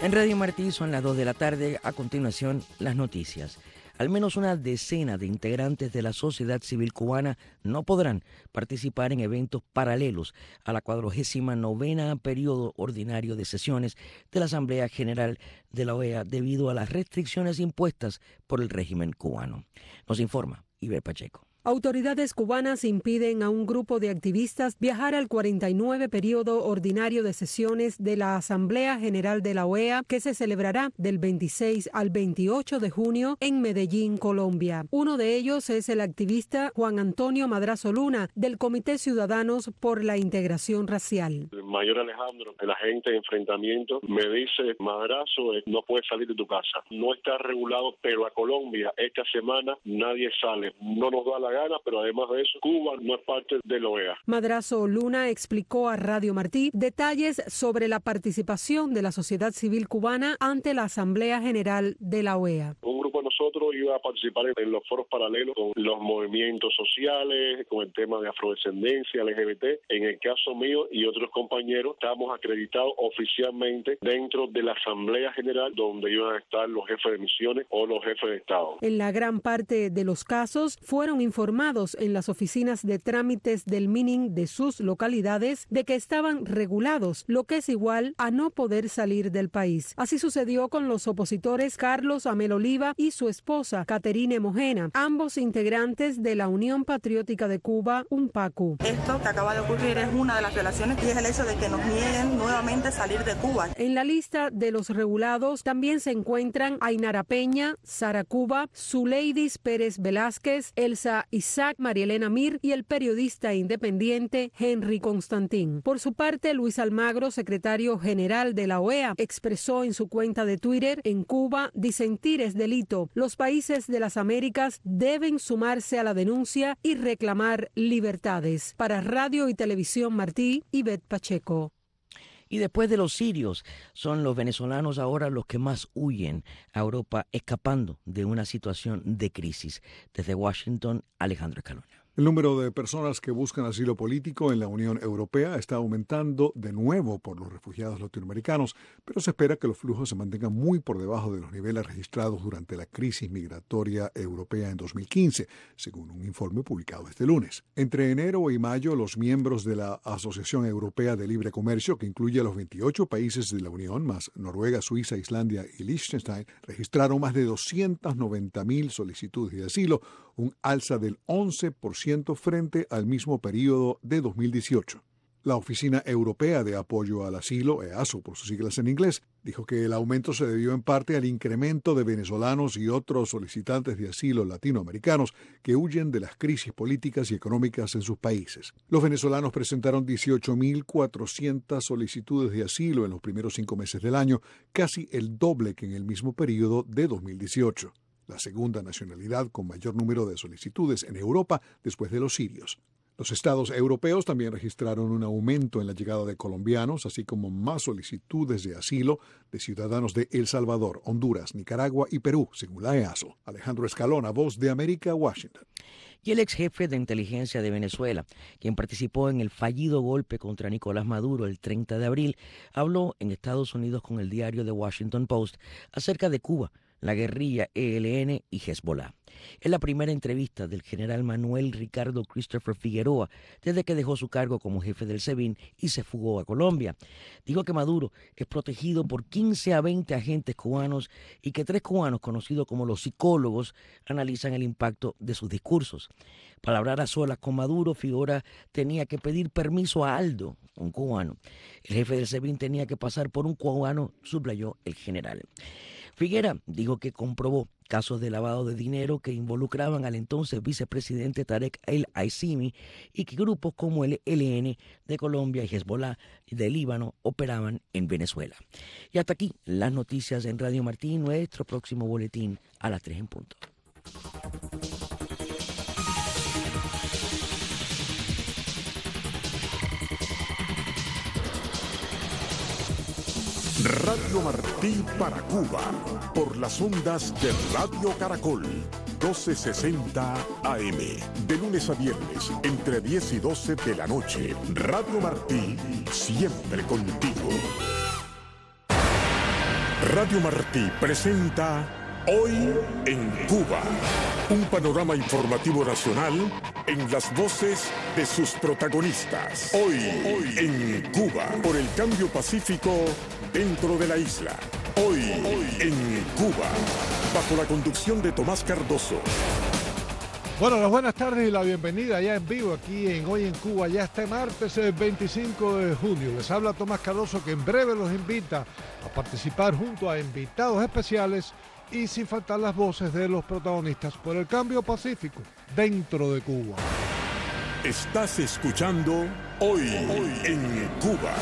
En Radio Martí son las 2 de la tarde. A continuación, las noticias. Al menos una decena de integrantes de la sociedad civil cubana no podrán participar en eventos paralelos a la 49ª periodo ordinario de sesiones de la Asamblea General de la OEA debido a las restricciones impuestas por el régimen cubano. Nos informa Iber Pacheco. Autoridades cubanas impiden a un grupo de activistas viajar al 49 periodo ordinario de sesiones de la Asamblea General de la OEA, que se celebrará del 26 al 28 de junio en Medellín, Colombia. Uno de ellos es el activista Juan Antonio Madrazo Luna, del Comité Ciudadanos por la Integración Racial. El mayor Alejandro, el agente de enfrentamiento, me dice: Madrazo, no puedes salir de tu casa. No está regulado, pero a Colombia esta semana nadie sale. No nos da la gana, pero además de eso, Cuba no es parte de la OEA. Madrazo Luna explicó a Radio Martí detalles sobre la participación de la sociedad civil cubana ante la Asamblea General de la OEA. Un grupo de nosotros iba a participar en los foros paralelos con los movimientos sociales, con el tema de afrodescendencia, LGBT. En el caso mío y otros compañeros, estamos acreditados oficialmente dentro de la Asamblea General, donde iban a estar los jefes de misiones o los jefes de Estado. En la gran parte de los casos fueron informados en las oficinas de trámites del MININ de sus localidades de que estaban regulados, lo que es igual a no poder salir del país. Así sucedió con los opositores Carlos Amel Oliva y su esposa Caterine Mojena, ambos integrantes de la Unión Patriótica de Cuba, UNPACU. Esto que acaba de ocurrir es una de las violaciones y es el hecho de que nos nieguen nuevamente salir de Cuba. En la lista de los regulados también se encuentran Ainara Peña, Sara Cuba, Zuleidis Pérez Velázquez, Elsa Isaac, Marielena Mir y el periodista independiente Henry Constantín. Por su parte, Luis Almagro, secretario general de la OEA, expresó en su cuenta de Twitter: en Cuba, disentir es delito. Los países de las Américas deben sumarse a la denuncia y reclamar libertades. Para Radio y Televisión Martí, Ivette Pacheco. Y después de los sirios, son los venezolanos ahora los que más huyen a Europa, escapando de una situación de crisis. Desde Washington, Alejandro Escalona. El número de personas que buscan asilo político en la Unión Europea está aumentando de nuevo por los refugiados latinoamericanos, pero se espera que los flujos se mantengan muy por debajo de los niveles registrados durante la crisis migratoria europea en 2015, según un informe publicado este lunes. Entre enero y mayo, los miembros de la Asociación Europea de Libre Comercio, que incluye a los 28 países de la Unión, más Noruega, Suiza, Islandia y Liechtenstein, registraron más de 290.000 solicitudes de asilo, un alza del 11% frente al mismo periodo de 2018. La Oficina Europea de Apoyo al Asilo, EASO por sus siglas en inglés, dijo que el aumento se debió en parte al incremento de venezolanos y otros solicitantes de asilo latinoamericanos que huyen de las crisis políticas y económicas en sus países. Los venezolanos presentaron 18.400 solicitudes de asilo en los primeros 5 meses del año, casi el doble que en el mismo periodo de 2018. La segunda nacionalidad con mayor número de solicitudes en Europa después de los sirios. Los estados europeos también registraron un aumento en la llegada de colombianos, así como más solicitudes de asilo de ciudadanos de El Salvador, Honduras, Nicaragua y Perú, según la EASO. Alejandro Escalona, Voz de América, Washington. Y el ex jefe de inteligencia de Venezuela, quien participó en el fallido golpe contra Nicolás Maduro el 30 de abril, habló en Estados Unidos con el diario The Washington Post acerca de Cuba, la guerrilla ELN y Hezbollah. Es la primera entrevista del general Manuel Ricardo Christopher Figueroa desde que dejó su cargo como jefe del SEBIN y se fugó a Colombia. Dijo que Maduro es protegido por 15 a 20 agentes cubanos y que 3 cubanos, conocidos como los psicólogos, analizan el impacto de sus discursos. Para hablar a solas con Maduro, Figueroa tenía que pedir permiso a Aldo, un cubano. El jefe del SEBIN tenía que pasar por un cubano, subrayó el general. Figuera dijo que comprobó casos de lavado de dinero que involucraban al entonces vicepresidente Tarek El Aissimi y que grupos como el ELN de Colombia y Hezbollah de Líbano operaban en Venezuela. Y hasta aquí las noticias en Radio Martí, nuestro próximo boletín a las 3 en punto. Radio Martí para Cuba, por las ondas de Radio Caracol, 1260 AM, de lunes a viernes, entre 10 y 12 de la noche. Radio Martí, siempre contigo. Radio Martí presenta Hoy en Cuba. Un panorama informativo nacional en las voces de sus protagonistas. Hoy en Cuba. Por el cambio pacífico dentro de la isla. Hoy en Cuba. Bajo la conducción de Tomás Cardoso. Bueno, las buenas tardes y la bienvenida ya en vivo aquí en Hoy en Cuba, ya este martes 25 de junio. Les habla Tomás Cardoso, que en breve los invita a participar junto a invitados especiales y sin faltar las voces de los protagonistas por el cambio pacífico dentro de Cuba. Estás escuchando Hoy en Cuba.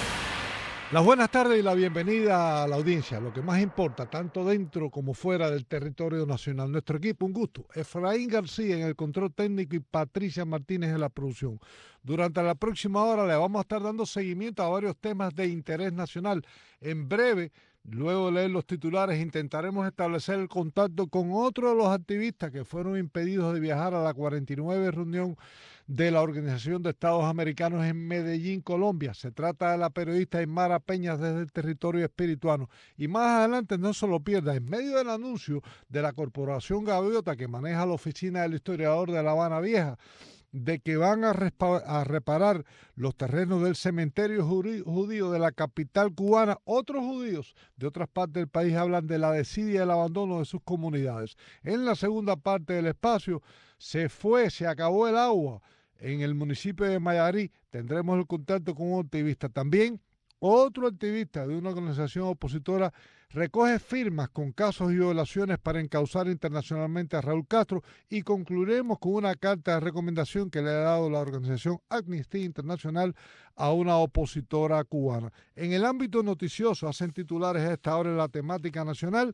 Las buenas tardes y la bienvenida a la audiencia, lo que más importa, tanto dentro como fuera del territorio nacional. Nuestro equipo, un gusto. Efraín García en el control técnico y Patricia Martínez en la producción. Durante la próxima hora le vamos a estar dando seguimiento a varios temas de interés nacional. En breve, luego de leer los titulares, intentaremos establecer el contacto con otro de los activistas que fueron impedidos de viajar a la 49 reunión de la Organización de Estados Americanos en Medellín, Colombia. Se trata de la periodista Aymara Peña desde el territorio espirituano. Y más adelante, no se lo pierda, en medio del anuncio de la Corporación Gaviota, que maneja la oficina del historiador de La Habana Vieja, de que van a reparar los terrenos del cementerio judío de la capital cubana, otros judíos de otras partes del país hablan de la desidia y el abandono de sus comunidades. En la segunda parte del espacio, se acabó el agua en el municipio de Mayarí. Tendremos el contacto con un activista. También otro activista de una organización opositora recoge firmas con casos y violaciones para encauzar internacionalmente a Raúl Castro, y concluiremos con una carta de recomendación que le ha dado la organización Amnistía Internacional a una opositora cubana. En el ámbito noticioso, hacen titulares a esta hora en la temática nacional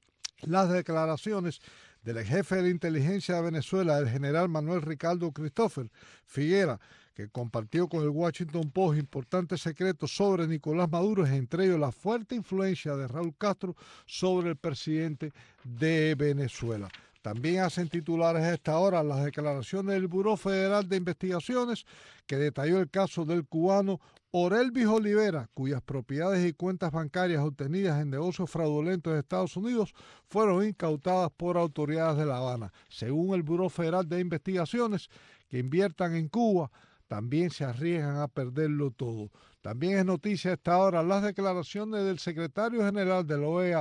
las declaraciones del jefe de la inteligencia de Venezuela, el general Manuel Ricardo Christopher Figuera, que compartió con el Washington Post importantes secretos sobre Nicolás Maduro, entre ellos la fuerte influencia de Raúl Castro sobre el presidente de Venezuela. También hacen titulares a esta hora las declaraciones del Buró Federal de Investigaciones, que detalló el caso del cubano Orelvis Olivera, cuyas propiedades y cuentas bancarias obtenidas en negocios fraudulentos de Estados Unidos fueron incautadas por autoridades de La Habana. Según el Buró Federal de Investigaciones, que inviertan en Cuba también se arriesgan a perderlo todo. También es noticia a esta hora las declaraciones del secretario general de la OEA,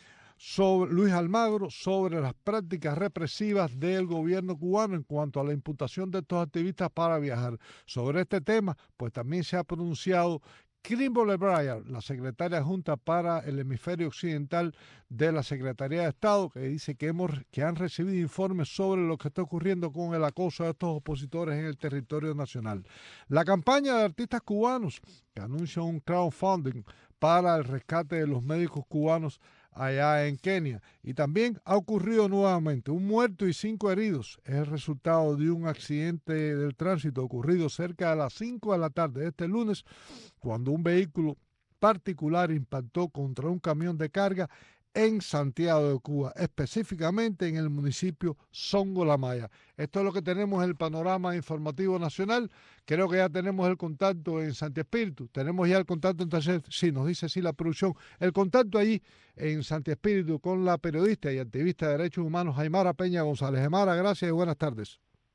Luis Almagro, sobre las prácticas represivas del gobierno cubano en cuanto a la imputación de estos activistas para viajar. Sobre este tema, pues también se ha pronunciado Kimberly Breyer, la secretaria adjunta para el hemisferio occidental de la Secretaría de Estado, que dice que han recibido informes sobre lo que está ocurriendo con el acoso a estos opositores en el territorio nacional. La campaña de artistas cubanos, que anuncia un crowdfunding para el rescate de los médicos cubanos allá en Kenia. Y también ha ocurrido nuevamente un muerto y 5 heridos. Es el resultado de un accidente del tránsito ocurrido cerca de las 5 de la tarde de este lunes, cuando un vehículo particular impactó contra un camión de carga en Santiago de Cuba, específicamente en el municipio Songo La Maya. Esto es lo que tenemos en el panorama informativo nacional. Creo que ya tenemos el contacto en Santi Espíritu. Tenemos ya el contacto, entonces, sí, nos dice sí la producción, el contacto allí en Santi Espíritu con la periodista y activista de derechos humanos Aymara Peña González. Aymara, gracias y buenas tardes.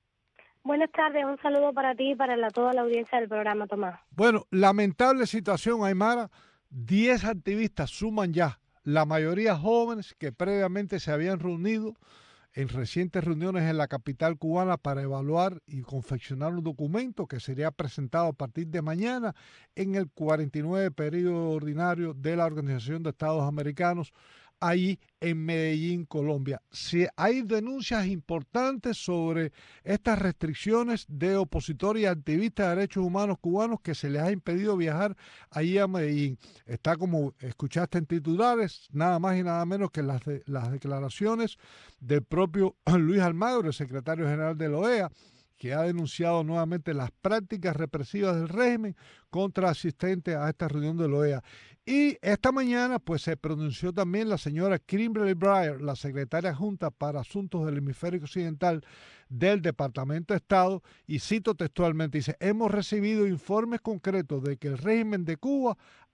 Buenas tardes, un saludo para ti y para toda la audiencia del programa, Tomás. Bueno, lamentable situación, Aymara. 10 activistas suman ya, la mayoría jóvenes que previamente se habían reunido en recientes reuniones en la capital cubana para evaluar y confeccionar un documento que sería presentado a partir de mañana en el 49 periodo ordinario de la Organización de Estados Americanos, ahí en Medellín, Colombia. Si hay denuncias importantes sobre estas restricciones de opositores y activistas de derechos humanos cubanos que se les ha impedido viajar allí a Medellín. Está, como escuchaste en titulares, nada más y nada menos que las declaraciones del propio Luis Almagro, el secretario general de la OEA, que ha denunciado nuevamente las prácticas represivas del régimen contra asistentes a esta reunión de la OEA. Y esta mañana pues se pronunció también la señora Kimberly Breyer, la secretaria adjunta para Asuntos del Hemisferio Occidental del Departamento de Estado, y cito textualmente, dice: hemos recibido informes concretos de que el régimen de Cuba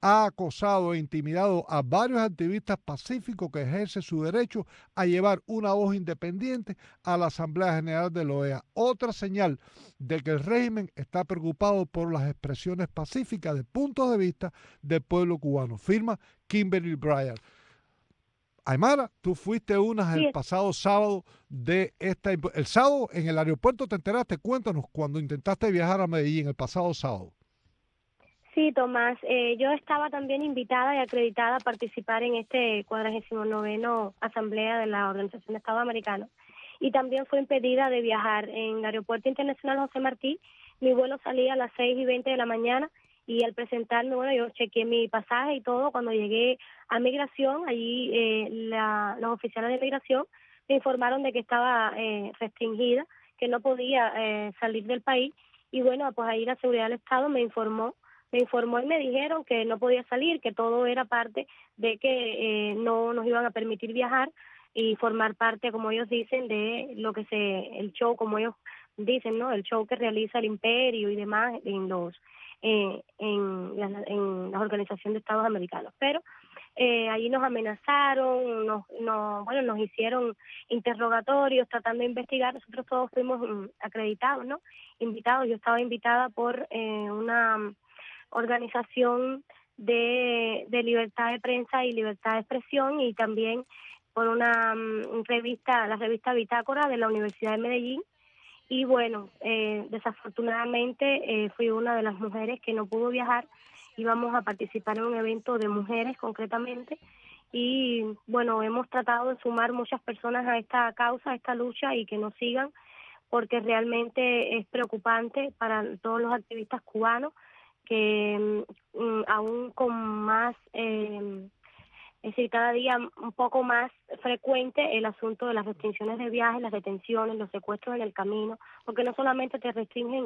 ha acosado e intimidado a varios activistas pacíficos que ejercen su derecho a llevar una voz independiente a la Asamblea General de la OEA. Otra señal de que el régimen está preocupado por las expresiones pacíficas de puntos de vista del pueblo cubano. Firma Kimberly Bryant. Aymara, tú fuiste una el pasado sábado el sábado en el aeropuerto, ¿te enteraste? Cuéntanos, cuando intentaste viajar a Medellín el pasado sábado. Sí, Tomás, yo estaba también invitada y acreditada a participar en este 49º Asamblea de la Organización de Estados Americanos y también fue impedida de viajar en el Aeropuerto Internacional José Martí. Mi vuelo salía a las 6:20 de la mañana y al presentarme, bueno, yo chequeé mi pasaje y todo. Cuando llegué a migración, allí los oficiales de migración me informaron de que estaba restringida, que no podía salir del país. Y bueno, pues ahí la seguridad del Estado me informó y me dijeron que no podía salir, que todo era parte de que no nos iban a permitir viajar y formar parte, como ellos dicen, de lo que el show, como ellos dicen, ¿no? El show que realiza el imperio y demás en la Organización de Estados Americanos. Pero allí nos amenazaron, nos hicieron interrogatorios tratando de investigar. Nosotros todos fuimos acreditados, ¿no? Invitados. Yo estaba invitada por una organización de libertad de prensa y libertad de expresión y también por una revista, la revista Bitácora de la Universidad de Medellín. Y bueno, desafortunadamente fui una de las mujeres que no pudo viajar. Íbamos a participar en un evento de mujeres concretamente y bueno, hemos tratado de sumar muchas personas a esta causa, a esta lucha y que nos sigan porque realmente es preocupante para todos los activistas cubanos que aún con más, es decir, cada día un poco más frecuente el asunto de las restricciones de viajes, las detenciones, los secuestros en el camino, porque no solamente te restringen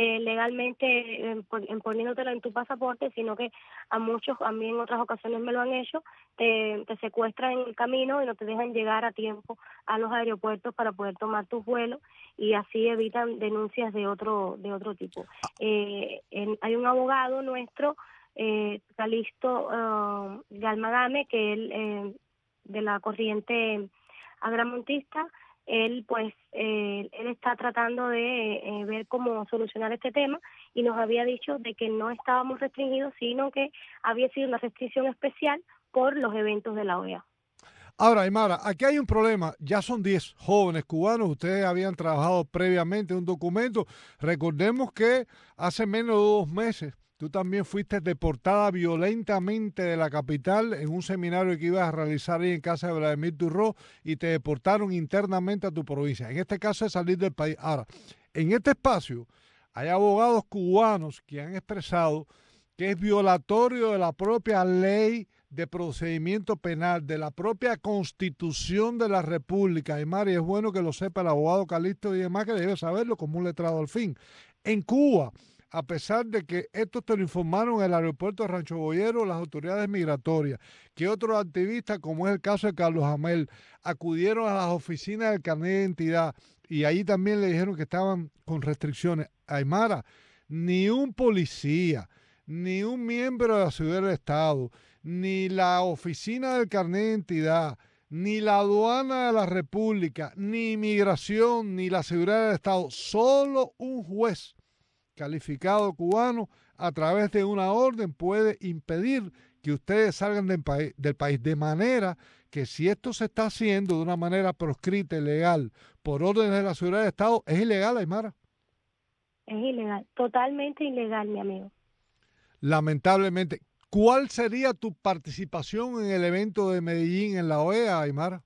legalmente poniéndotelo en tu pasaporte, sino que a mí en otras ocasiones me lo han hecho, te secuestran en el camino y no te dejan llegar a tiempo a los aeropuertos para poder tomar tus vuelos y así evitan denuncias de otro tipo. Hay un abogado nuestro, Calixto Galmadame, que él de la corriente agramontista, él está tratando de ver cómo solucionar este tema y nos había dicho de que no estábamos restringidos, sino que había sido una restricción especial por los eventos de la OEA. Ahora, Aymara, aquí hay un problema. Ya son 10 jóvenes cubanos. Ustedes habían trabajado previamente un documento. Recordemos que hace menos de 2 meses tú también fuiste deportada violentamente de la capital en un seminario que ibas a realizar ahí en casa de Vladimir Turró y te deportaron internamente a tu provincia. En este caso es salir del país. Ahora, en este espacio hay abogados cubanos que han expresado que es violatorio de la propia ley de procedimiento penal, de la propia Constitución de la República. Aymara, y es bueno que lo sepa el abogado Calixto y demás, que debe saberlo como un letrado al fin. En Cuba, a pesar de que esto te lo informaron en el aeropuerto de Rancho Boyero, las autoridades migratorias, que otros activistas, como es el caso de Carlos Amel, acudieron a las oficinas del carnet de identidad y ahí también le dijeron que estaban con restricciones. Aymara, ni un policía, ni un miembro de la seguridad del Estado, ni la oficina del carnet de identidad, ni la aduana de la República, ni inmigración, ni la seguridad del Estado, solo un juez calificado cubano a través de una orden puede impedir que ustedes salgan del país, de manera que si esto se está haciendo de una manera proscrita y legal por órdenes de la seguridad del Estado, es ilegal, Aymara. Es ilegal, totalmente ilegal, mi amigo. Lamentablemente. ¿Cuál sería tu participación en el evento de Medellín en la OEA, Aymara?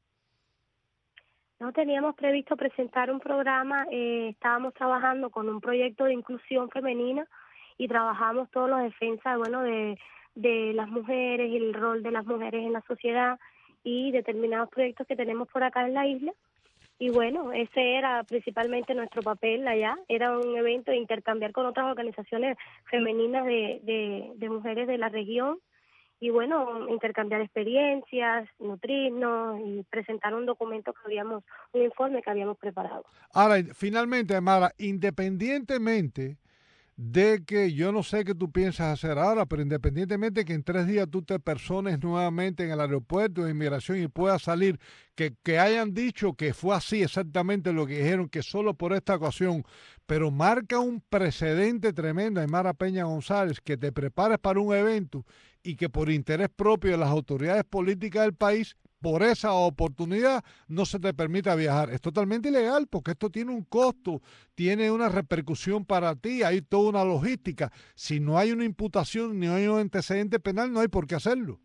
No teníamos previsto presentar un programa, estábamos trabajando con un proyecto de inclusión femenina y trabajamos todos los defensas, bueno, de las mujeres y el rol de las mujeres en la sociedad y determinados proyectos que tenemos por acá en la isla. Y bueno, ese era principalmente nuestro papel allá, era un evento de intercambiar con otras organizaciones femeninas de mujeres de la región y bueno, intercambiar experiencias, nutrirnos y presentar un documento un informe que habíamos preparado. Ahora, finalmente, Aymara, independientemente de que yo no sé qué tú piensas hacer ahora, pero independientemente que en 3 días tú te persones nuevamente en el aeropuerto de inmigración y puedas salir, que hayan dicho que fue así exactamente lo que dijeron, que solo por esta ocasión, pero marca un precedente tremendo, Aymara Peña González, que te prepares para un evento y que por interés propio de las autoridades políticas del país, por esa oportunidad no se te permita viajar. Es totalmente ilegal porque esto tiene un costo, tiene una repercusión para ti, hay toda una logística. Si no hay una imputación ni hay un antecedente penal, no hay por qué hacerlo.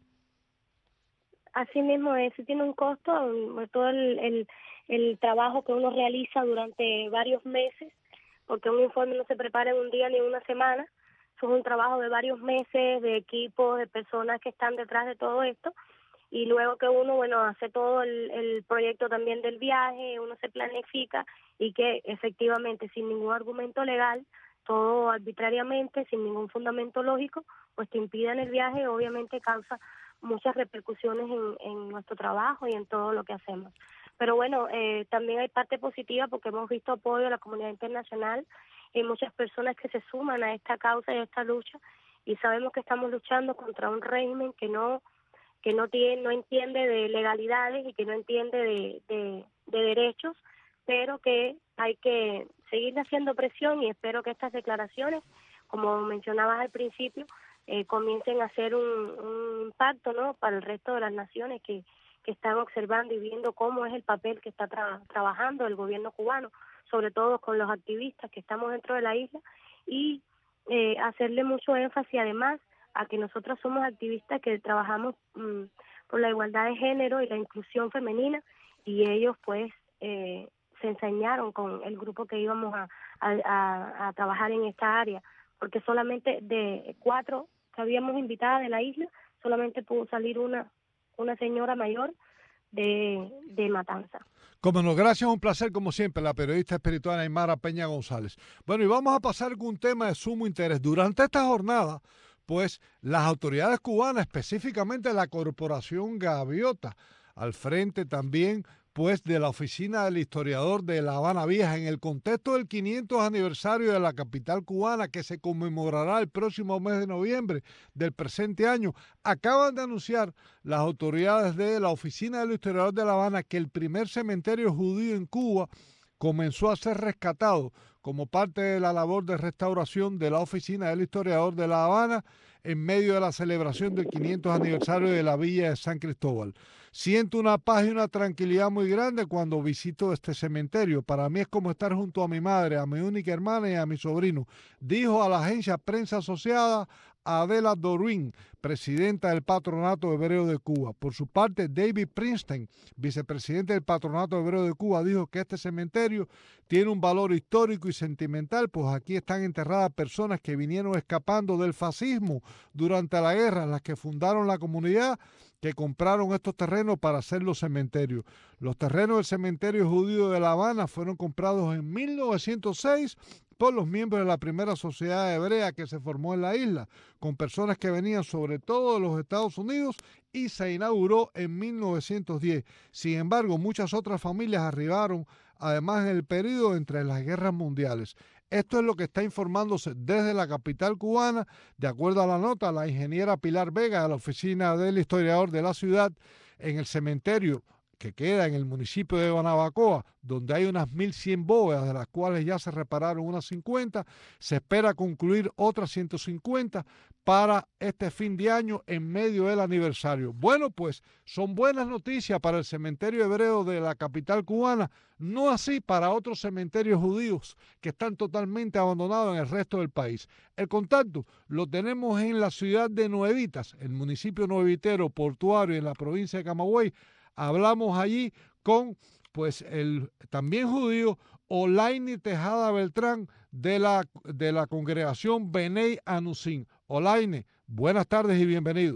Así mismo es, tiene un costo, todo el trabajo que uno realiza durante varios meses, porque un informe no se prepara en un día ni en una semana, eso es un trabajo de varios meses, de equipos, de personas que están detrás de todo esto, y luego que uno, hace todo el proyecto también del viaje, uno se planifica y que efectivamente sin ningún argumento legal, todo arbitrariamente, sin ningún fundamento lógico, pues te impidan el viaje, obviamente causa muchas repercusiones en nuestro trabajo y en todo lo que hacemos. Pero también hay parte positiva porque hemos visto apoyo de la comunidad internacional y muchas personas que se suman a esta causa y a esta lucha, y sabemos que estamos luchando contra un régimen que no entiende de legalidades y que no entiende de derechos, pero que hay que seguir haciendo presión, y espero que estas declaraciones, como mencionabas al principio, comiencen a hacer un impacto, ¿no?, para el resto de las naciones que están observando y viendo cómo es el papel que está trabajando el gobierno cubano, sobre todo con los activistas que estamos dentro de la isla, y hacerle mucho énfasis además a que nosotros somos activistas que trabajamos por la igualdad de género y la inclusión femenina, y ellos pues se ensañaron con el grupo que íbamos a trabajar en esta área, porque solamente de 4 que habíamos invitado de la isla, solamente pudo salir una señora mayor de Matanza. Como no, gracias, un placer como siempre, la periodista espiritual Aymara Peña González. Bueno, y vamos a pasar con un tema de sumo interés. Durante esta jornada, pues las autoridades cubanas, específicamente la Corporación Gaviota, al frente también pues de la Oficina del Historiador de La Habana Vieja, en el contexto del 500 aniversario de la capital cubana, que se conmemorará el próximo mes de noviembre del presente año, acaban de anunciar las autoridades de la Oficina del Historiador de La Habana que el primer cementerio judío en Cuba comenzó a ser rescatado como parte de la labor de restauración de la Oficina del Historiador de La Habana en medio de la celebración del 500 aniversario de la Villa de San Cristóbal. Siento una paz y una tranquilidad muy grande cuando visito este cementerio. Para mí es como estar junto a mi madre, a mi única hermana y a mi sobrino, dijo a la agencia Prensa Asociada Adela Dorwin, presidenta del Patronato Hebreo de Cuba. Por su parte, David Prinstein, vicepresidente del Patronato Hebreo de Cuba, dijo que este cementerio tiene un valor histórico y sentimental, pues aquí están enterradas personas que vinieron escapando del fascismo durante la guerra, las que fundaron la comunidad, que compraron estos terrenos para hacer los cementerios. Los terrenos del cementerio judío de La Habana fueron comprados en 1906 por los miembros de la primera sociedad hebrea que se formó en la isla, con personas que venían sobre todo de los Estados Unidos, y se inauguró en 1910. Sin embargo, muchas otras familias arribaron, además en el periodo entre las guerras mundiales. Esto es lo que está informándose desde la capital cubana. De acuerdo a la nota, la ingeniera Pilar Vega, de la Oficina del Historiador de la ciudad, en el cementerio que queda en el municipio de Guanabacoa, donde hay unas 1.100 bóvedas, de las cuales ya se repararon unas 50, se espera concluir otras 150 para este fin de año en medio del aniversario. Bueno, pues son buenas noticias para el cementerio hebreo de la capital cubana, no así para otros cementerios judíos que están totalmente abandonados en el resto del país. El contacto lo tenemos en la ciudad de Nuevitas, el municipio nuevitero portuario en la provincia de Camagüey. Hablamos allí con pues el también judío Olaine Tejada Beltrán de la congregación Benei Anusim. Olaine, buenas tardes y bienvenido.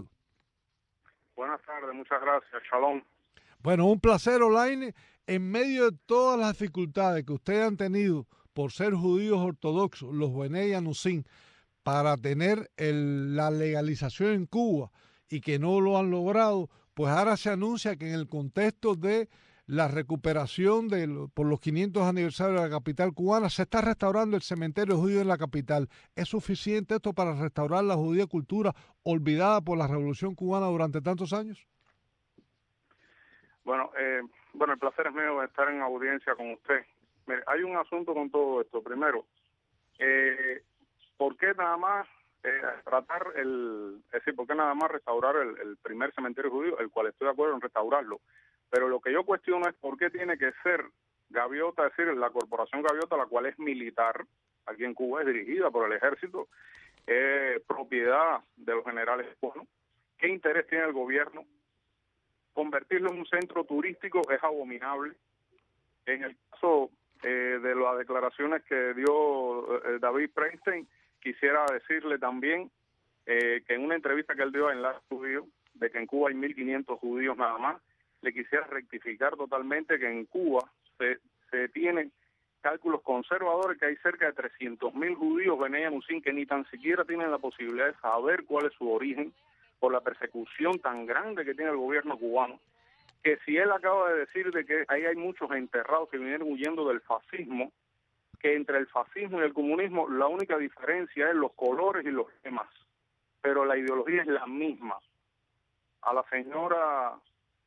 Buenas tardes, muchas gracias. Shalom. Bueno, un placer, Olaine. En medio de todas las dificultades que ustedes han tenido por ser judíos ortodoxos, los Benei Anusim, para tener la legalización en Cuba y que no lo han logrado, pues ahora se anuncia que en el contexto de la recuperación por los 500 aniversarios de la capital cubana. Se está restaurando el cementerio judío en la capital. ¿Es suficiente esto para restaurar la judía cultura olvidada por la Revolución Cubana durante tantos años? Bueno, el placer es mío de estar en audiencia con usted. Mire, hay un asunto con todo esto. Primero, ¿por qué nada más ¿por qué nada más restaurar el primer cementerio judío, el cual estoy de acuerdo en restaurarlo? Pero lo que yo cuestiono es por qué tiene que ser Gaviota, es decir, la corporación Gaviota, la cual es militar, aquí en Cuba es dirigida por el ejército, propiedad de los generales cubanos. ¿Qué interés tiene el gobierno? Convertirlo en un centro turístico es abominable. En el caso de las declaraciones que dio David Preinstein, quisiera decirle también que en una entrevista que él dio en la Judío, de que en Cuba hay 1.500 judíos nada más, le quisiera rectificar totalmente que en Cuba se tienen cálculos conservadores, que hay cerca de 300.000 judíos Bnei Anusim que ni tan siquiera tienen la posibilidad de saber cuál es su origen por la persecución tan grande que tiene el gobierno cubano, que si él acaba de decir de que ahí hay muchos enterrados que vinieron huyendo del fascismo, que entre el fascismo y el comunismo la única diferencia es los colores y los temas, pero la ideología es la misma. A la señora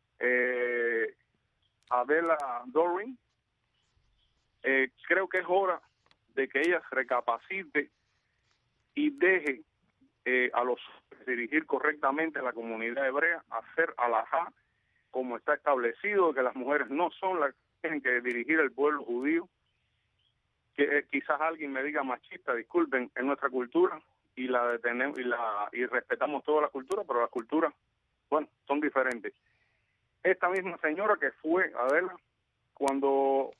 Adela Doring, creo que es hora de que ella recapacite y deje a los dirigir correctamente a la comunidad hebrea, hacer alajá como está establecido, que las mujeres no son las que tienen que dirigir el pueblo judío, que quizás alguien me diga machista, disculpen, en nuestra cultura y y respetamos todas las culturas, pero las culturas, bueno, son diferentes. Esta misma señora que fue, Adela, cuando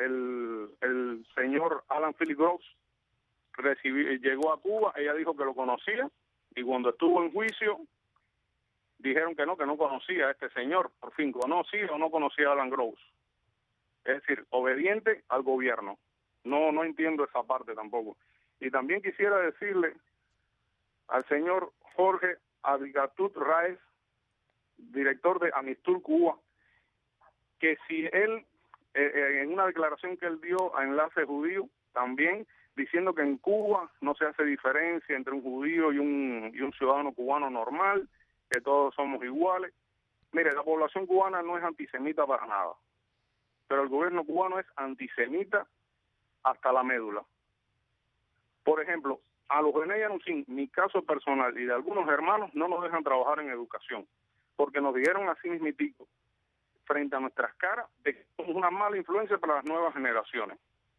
el señor Alan Philip Gross llegó a Cuba, ella dijo que lo conocía, y cuando estuvo en juicio dijeron que no conocía a este señor. Por fin, ¿conocía o no conocía a Alan Gross? Es decir, obediente al gobierno. No entiendo esa parte tampoco. Y también quisiera decirle al señor Jorge Abigatut Raez, director de Amistur Cuba, que si él, en una declaración que él dio a Enlace Judío, también diciendo que en Cuba no se hace diferencia entre un judío y un ciudadano cubano normal, que todos somos iguales. Mire, la población cubana no es antisemita para nada, pero el gobierno cubano es antisemita hasta la médula. Por ejemplo, a los Bnei Anusim, mi caso personal y de algunos hermanos, no nos dejan trabajar en educación, porque nos dijeron así mismitico, frente a nuestras caras, de que somos una mala influencia para las nuevas generaciones.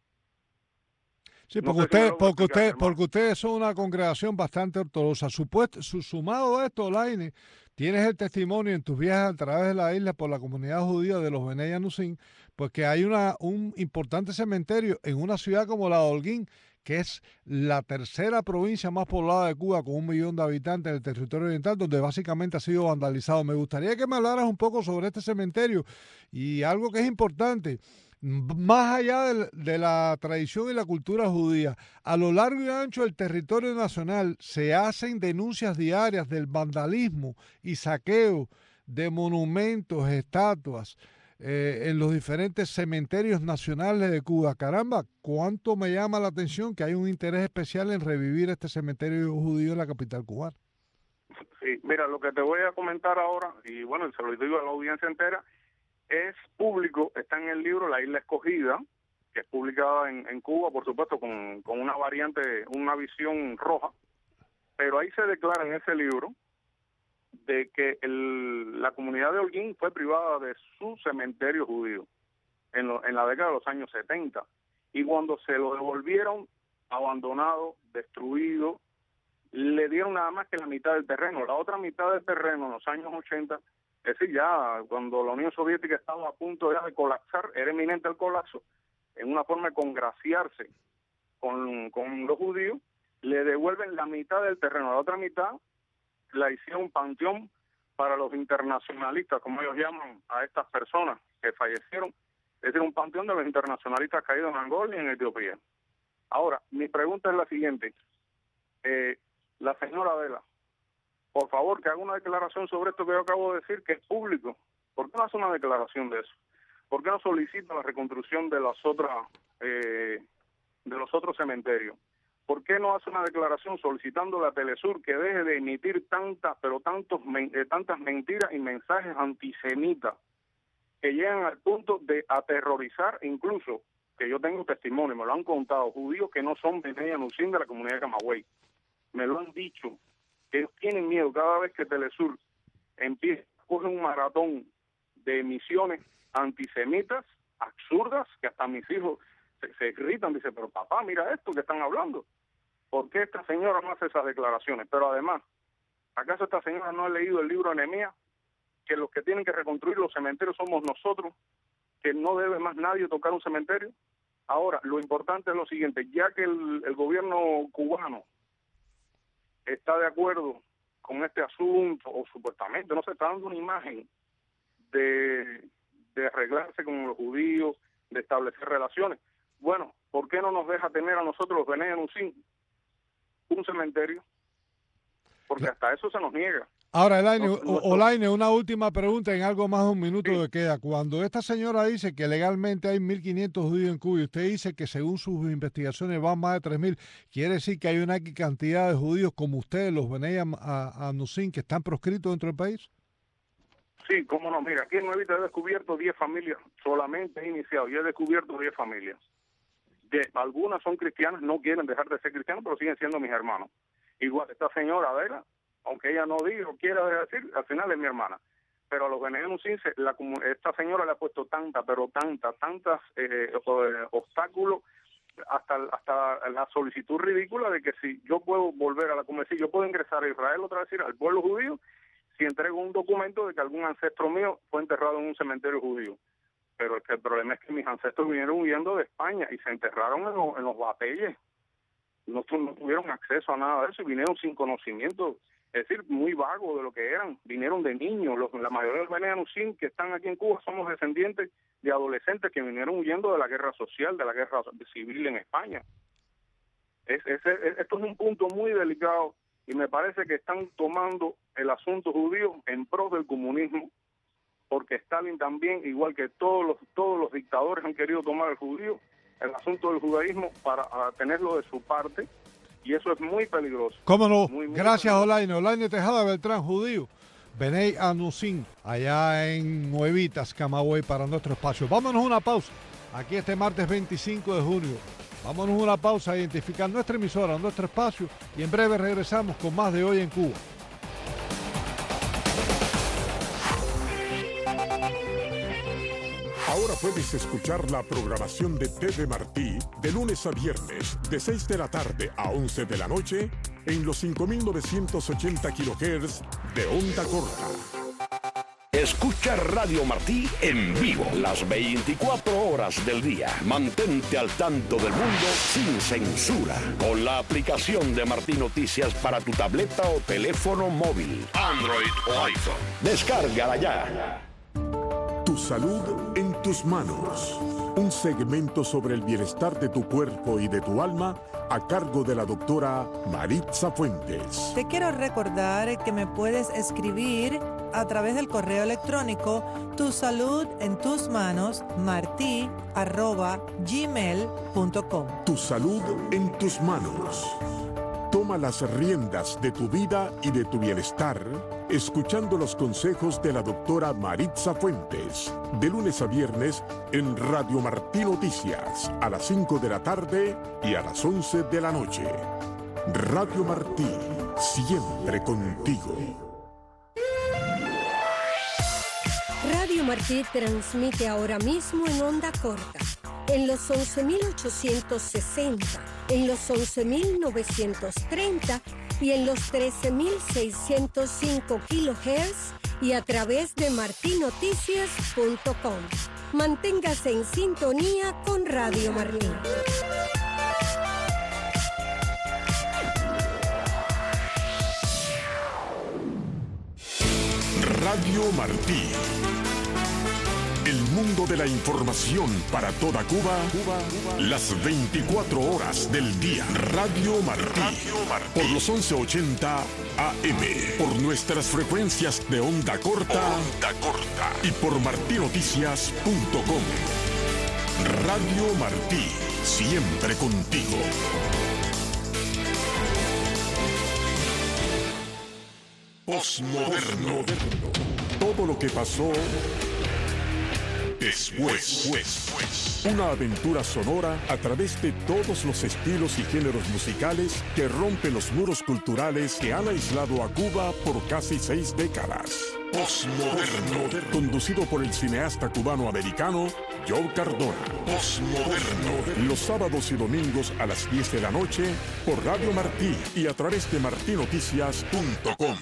Sí, porque ustedes son una congregación bastante ortodoxa. Sumado a esto, Laine, tienes el testimonio en tus viajes a través de la isla por la comunidad judía de los Bnei Anusim, pues que hay un importante cementerio en una ciudad como la de Holguín, que es la tercera provincia más poblada de Cuba, con 1 millón de habitantes en el territorio oriental, donde básicamente ha sido vandalizado. Me gustaría que me hablaras un poco sobre este cementerio y algo que es importante. Más allá de la tradición y la cultura judía, a lo largo y ancho del territorio nacional se hacen denuncias diarias del vandalismo y saqueo de monumentos, estatuas, en los diferentes cementerios nacionales de Cuba. Caramba, cuánto me llama la atención que hay un interés especial en revivir este cementerio judío en la capital cubana. Sí, mira, lo que te voy a comentar ahora, y bueno, se lo digo a la audiencia entera, es público, está en el libro La Isla Escogida, que es publicada en Cuba, por supuesto, con una variante, una visión roja, pero ahí se declara en ese libro de que la comunidad de Holguín fue privada de su cementerio judío en la década de los años 70, y cuando se lo devolvieron abandonado, destruido, le dieron nada más que la mitad del terreno. La otra mitad del terreno en los años 80, es decir, ya cuando la Unión Soviética estaba a punto ya de colapsar, era inminente el colapso, en una forma de congraciarse con los judíos, le devuelven la mitad del terreno. La otra mitad la hicieron un panteón para los internacionalistas, como ellos llaman a estas personas que fallecieron, es decir, un panteón de los internacionalistas caídos en Angola y en Etiopía. Ahora, mi pregunta es la siguiente. La señora Adela, por favor, que haga una declaración sobre esto que yo acabo de decir, que es público. ¿Por qué no hace una declaración de eso? ¿por qué no solicita la reconstrucción de los otros cementerios? ¿Por qué no hace una declaración solicitando a Telesur que deje de emitir tantas mentiras y mensajes antisemitas que llegan al punto de aterrorizar, incluso, que yo tengo testimonio, me lo han contado, judíos que no son Bnei Anusim de la comunidad de Camagüey? Me lo han dicho, que ellos tienen miedo cada vez que Telesur empieza, coge un maratón de emisiones antisemitas, absurdas, que hasta mis hijos se irritan, dicen, pero papá, mira esto que están hablando. ¿Por qué esta señora no hace esas declaraciones? Pero además, ¿acaso esta señora no ha leído el libro de Nehemías? Que los que tienen que reconstruir los cementerios somos nosotros, que no debe más nadie tocar un cementerio. Ahora, lo importante es lo siguiente, ya que el gobierno cubano está de acuerdo con este asunto, o supuestamente no se está dando una imagen de arreglarse con los judíos, de establecer relaciones. Bueno, ¿por qué no nos deja tener a nosotros los Bnei Anusim un cementerio? Porque hasta eso se nos niega. Ahora, Olaine, una última pregunta en algo más de un minuto que queda. Cuando esta señora dice que legalmente hay 1.500 judíos en Cuba y usted dice que según sus investigaciones van más de 3.000, ¿quiere decir que hay una cantidad de judíos como ustedes, los Bnei Anusim, que están proscritos dentro del país? Sí, cómo no. Mira, aquí en Nuevita he descubierto 10 familias, solamente he iniciado, y he descubierto 10 familias. Algunas son cristianas, no quieren dejar de ser cristianas, pero siguen siendo mis hermanos. Igual, esta señora, Adela, aunque ella no diga o quiera decir, al final es mi hermana. Pero a los Bnei Anusim, esta señora le ha puesto tantas obstáculos, hasta la solicitud ridícula de que si yo puedo volver a la comunidad, si yo puedo ingresar a Israel otra vez, al pueblo judío, si entrego un documento de que algún ancestro mío fue enterrado en un cementerio judío. Pero el problema es que mis ancestros vinieron huyendo de España y se enterraron en los bateyes. No tuvieron acceso a nada de eso y vinieron sin conocimiento, es decir, muy vago de lo que eran. Vinieron de niños. La mayoría de los Bnei Anusim que están aquí en Cuba somos descendientes de adolescentes que vinieron huyendo de la guerra social, de la guerra civil en España. Esto es un punto muy delicado y me parece que están tomando el asunto judío en pro del comunismo, porque Stalin también, igual que todos los dictadores, han querido tomar el asunto del judaísmo para tenerlo de su parte, y eso es muy peligroso. ¿Cómo no? Muy Gracias, Olaine. Olaine Tejada Beltrán, judío, Bnei Anusim, allá en Nuevitas, Camagüey, para nuestro espacio. Vámonos a una pausa, aquí este martes 25 de junio. Vámonos a una pausa a identificar nuestra emisora, nuestro espacio, y en breve regresamos con más de Hoy en Cuba. Ahora puedes escuchar la programación de TV Martí de lunes a viernes, de 6 de la tarde a 11 de la noche, en los 5.980 kHz de onda corta. Escucha Radio Martí en vivo las 24 horas del día. Mantente al tanto del mundo sin censura con la aplicación de Martí Noticias para tu tableta o teléfono móvil, Android o iPhone. Descárgala ya. Tu salud en tus manos. Un segmento sobre el bienestar de tu cuerpo y de tu alma a cargo de la doctora Maritza Fuentes. Te quiero recordar que me puedes escribir a través del correo electrónico tusalud@gmail.com. Tu salud en tus manos. Toma las riendas de tu vida y de tu bienestar, escuchando los consejos de la doctora Maritza Fuentes, de lunes a viernes en Radio Martí Noticias, a las 5 de la tarde y a las 11 de la noche. Radio Martí, siempre contigo. Radio Martí transmite ahora mismo en onda corta, en los 11.860, en los 11.930 y en los 13.605 kHz y a través de martinoticias.com. Manténgase en sintonía con Radio Martí. Radio Martí. El mundo de la información para toda Cuba, las 24 horas del día. Radio Martí, por los 1180 AM, por nuestras frecuencias de onda corta, y por martinoticias.com. Radio Martí, siempre contigo. Postmoderno. Todo lo que pasó después. Una aventura sonora a través de todos los estilos y géneros musicales que rompen los muros culturales que han aislado a Cuba por casi 6 décadas. Postmoderno. Conducido por el cineasta cubano-americano Joe Cardona. Postmoderno. Los sábados y domingos a las 10 de la noche por Radio Martí y a través de martinoticias.com.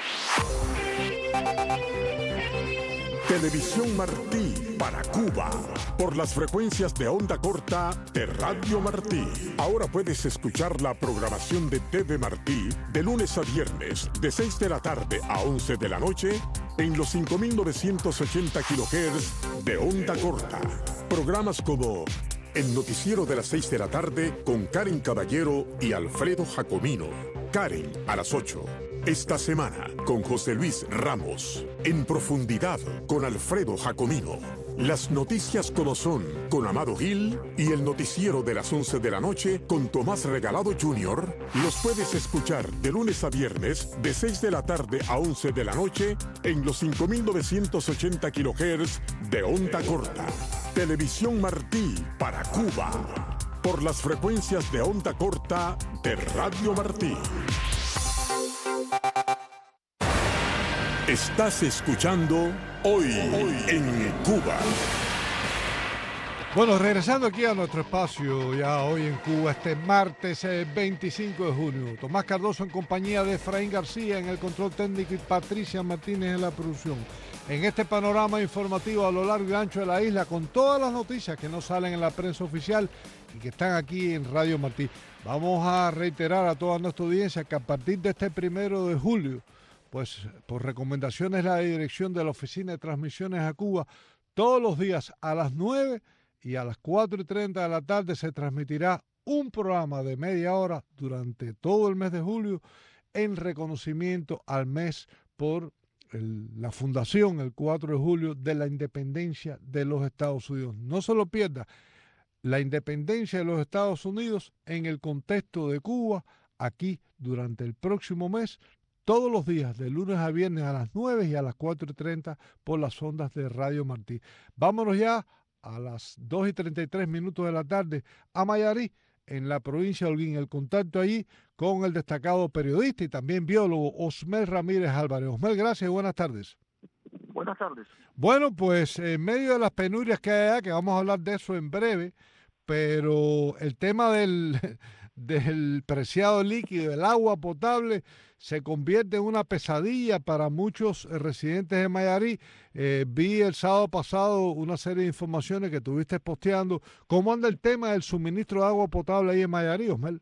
Televisión Martí para Cuba, por las frecuencias de onda corta de Radio Martí. Ahora puedes escuchar la programación de TV Martí de lunes a viernes, de 6 de la tarde a 11 de la noche, en los 5.980 kHz de onda corta. Programas como El Noticiero de las 6 de la tarde con Karen Caballero y Alfredo Jacomino. Karen a las 8. Esta semana, con José Luis Ramos. En profundidad, con Alfredo Jacomino. Las noticias como son, con Amado Gil. Y el noticiero de las 11 de la noche, con Tomás Regalado Jr. Los puedes escuchar de lunes a viernes, de 6 de la tarde a 11 de la noche, en los 5.980 kHz de onda corta. Televisión Martí para Cuba, por las frecuencias de onda corta de Radio Martí. Estás escuchando Hoy en Cuba. Bueno, regresando aquí a nuestro espacio ya hoy en Cuba, este martes 25 de junio. Tomás Cardoso en compañía de Efraín García en el control técnico y Patricia Martínez en la producción. En este panorama informativo a lo largo y ancho de la isla, con todas las noticias que no salen en la prensa oficial y que están aquí en Radio Martí. Vamos a reiterar a toda nuestra audiencia que a partir de este 1 de julio, pues por recomendaciones de la dirección de la Oficina de Transmisiones a Cuba, todos los días a las 9 y a las 4:30 de la tarde se transmitirá un programa de media hora durante todo el mes de julio en reconocimiento al mes por la fundación, el 4 de julio, de la independencia de los Estados Unidos. No se lo pierda, la independencia de los Estados Unidos en el contexto de Cuba, aquí durante el próximo mes, todos los días, de lunes a viernes a las 9 y a las 4:30 por las ondas de Radio Martí. Vámonos ya a las 2:33 de la tarde a Mayarí, en la provincia de Holguín. El contacto allí con el destacado periodista y también biólogo Osmel Ramírez Álvarez. Osmel, gracias y buenas tardes. Buenas tardes. Bueno, pues en medio de las penurias que hay allá, que vamos a hablar de eso en breve, pero el tema del preciado líquido, del agua potable, se convierte en una pesadilla para muchos residentes de Mayarí. Vi el sábado pasado una serie de informaciones que estuviste posteando. ¿Cómo anda el tema del suministro de agua potable ahí en Mayarí, Osmel?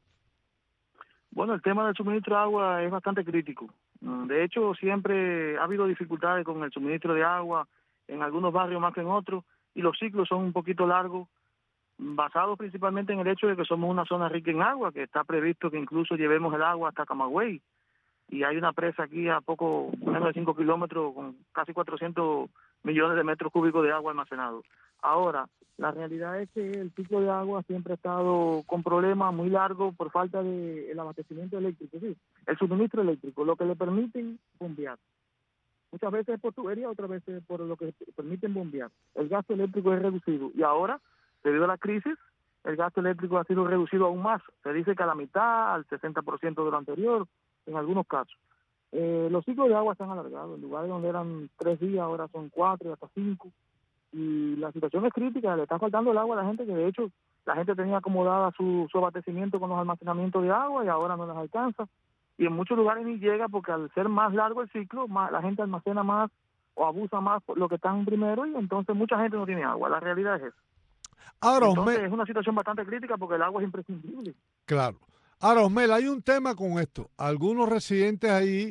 Bueno, el tema del suministro de agua es bastante crítico. De hecho, siempre ha habido dificultades con el suministro de agua en algunos barrios más que en otros, y los ciclos son un poquito largos, basados principalmente en el hecho de que somos una zona rica en agua, que está previsto que incluso llevemos el agua hasta Camagüey. Y hay una presa aquí a poco menos de 5 kilómetros con casi 400 millones de metros cúbicos de agua almacenado. Ahora, la realidad es que el ciclo de agua siempre ha estado con problemas muy largos por falta del abastecimiento eléctrico, ¿sí? El suministro eléctrico, lo que le permiten bombear. Muchas veces por tubería, otras veces por lo que permiten bombear. El gasto eléctrico es reducido. Y ahora, debido a la crisis, el gasto eléctrico ha sido reducido aún más. Se dice que a la mitad, al 60% de lo anterior, en algunos casos. Los ciclos de agua se han alargado. En lugares donde eran 3 días, ahora son 4 y hasta 5. Y la situación es crítica. Le está faltando el agua a la gente, que de hecho la gente tenía acomodada su abastecimiento con los almacenamientos de agua y ahora no les alcanza. Y en muchos lugares ni llega porque al ser más largo el ciclo, la gente almacena más o abusa más por lo que están primero y entonces mucha gente no tiene agua. La realidad es eso. Ahora, entonces es una situación bastante crítica porque el agua es imprescindible. Claro. Ahora, Osmel, hay un tema con esto. Algunos residentes ahí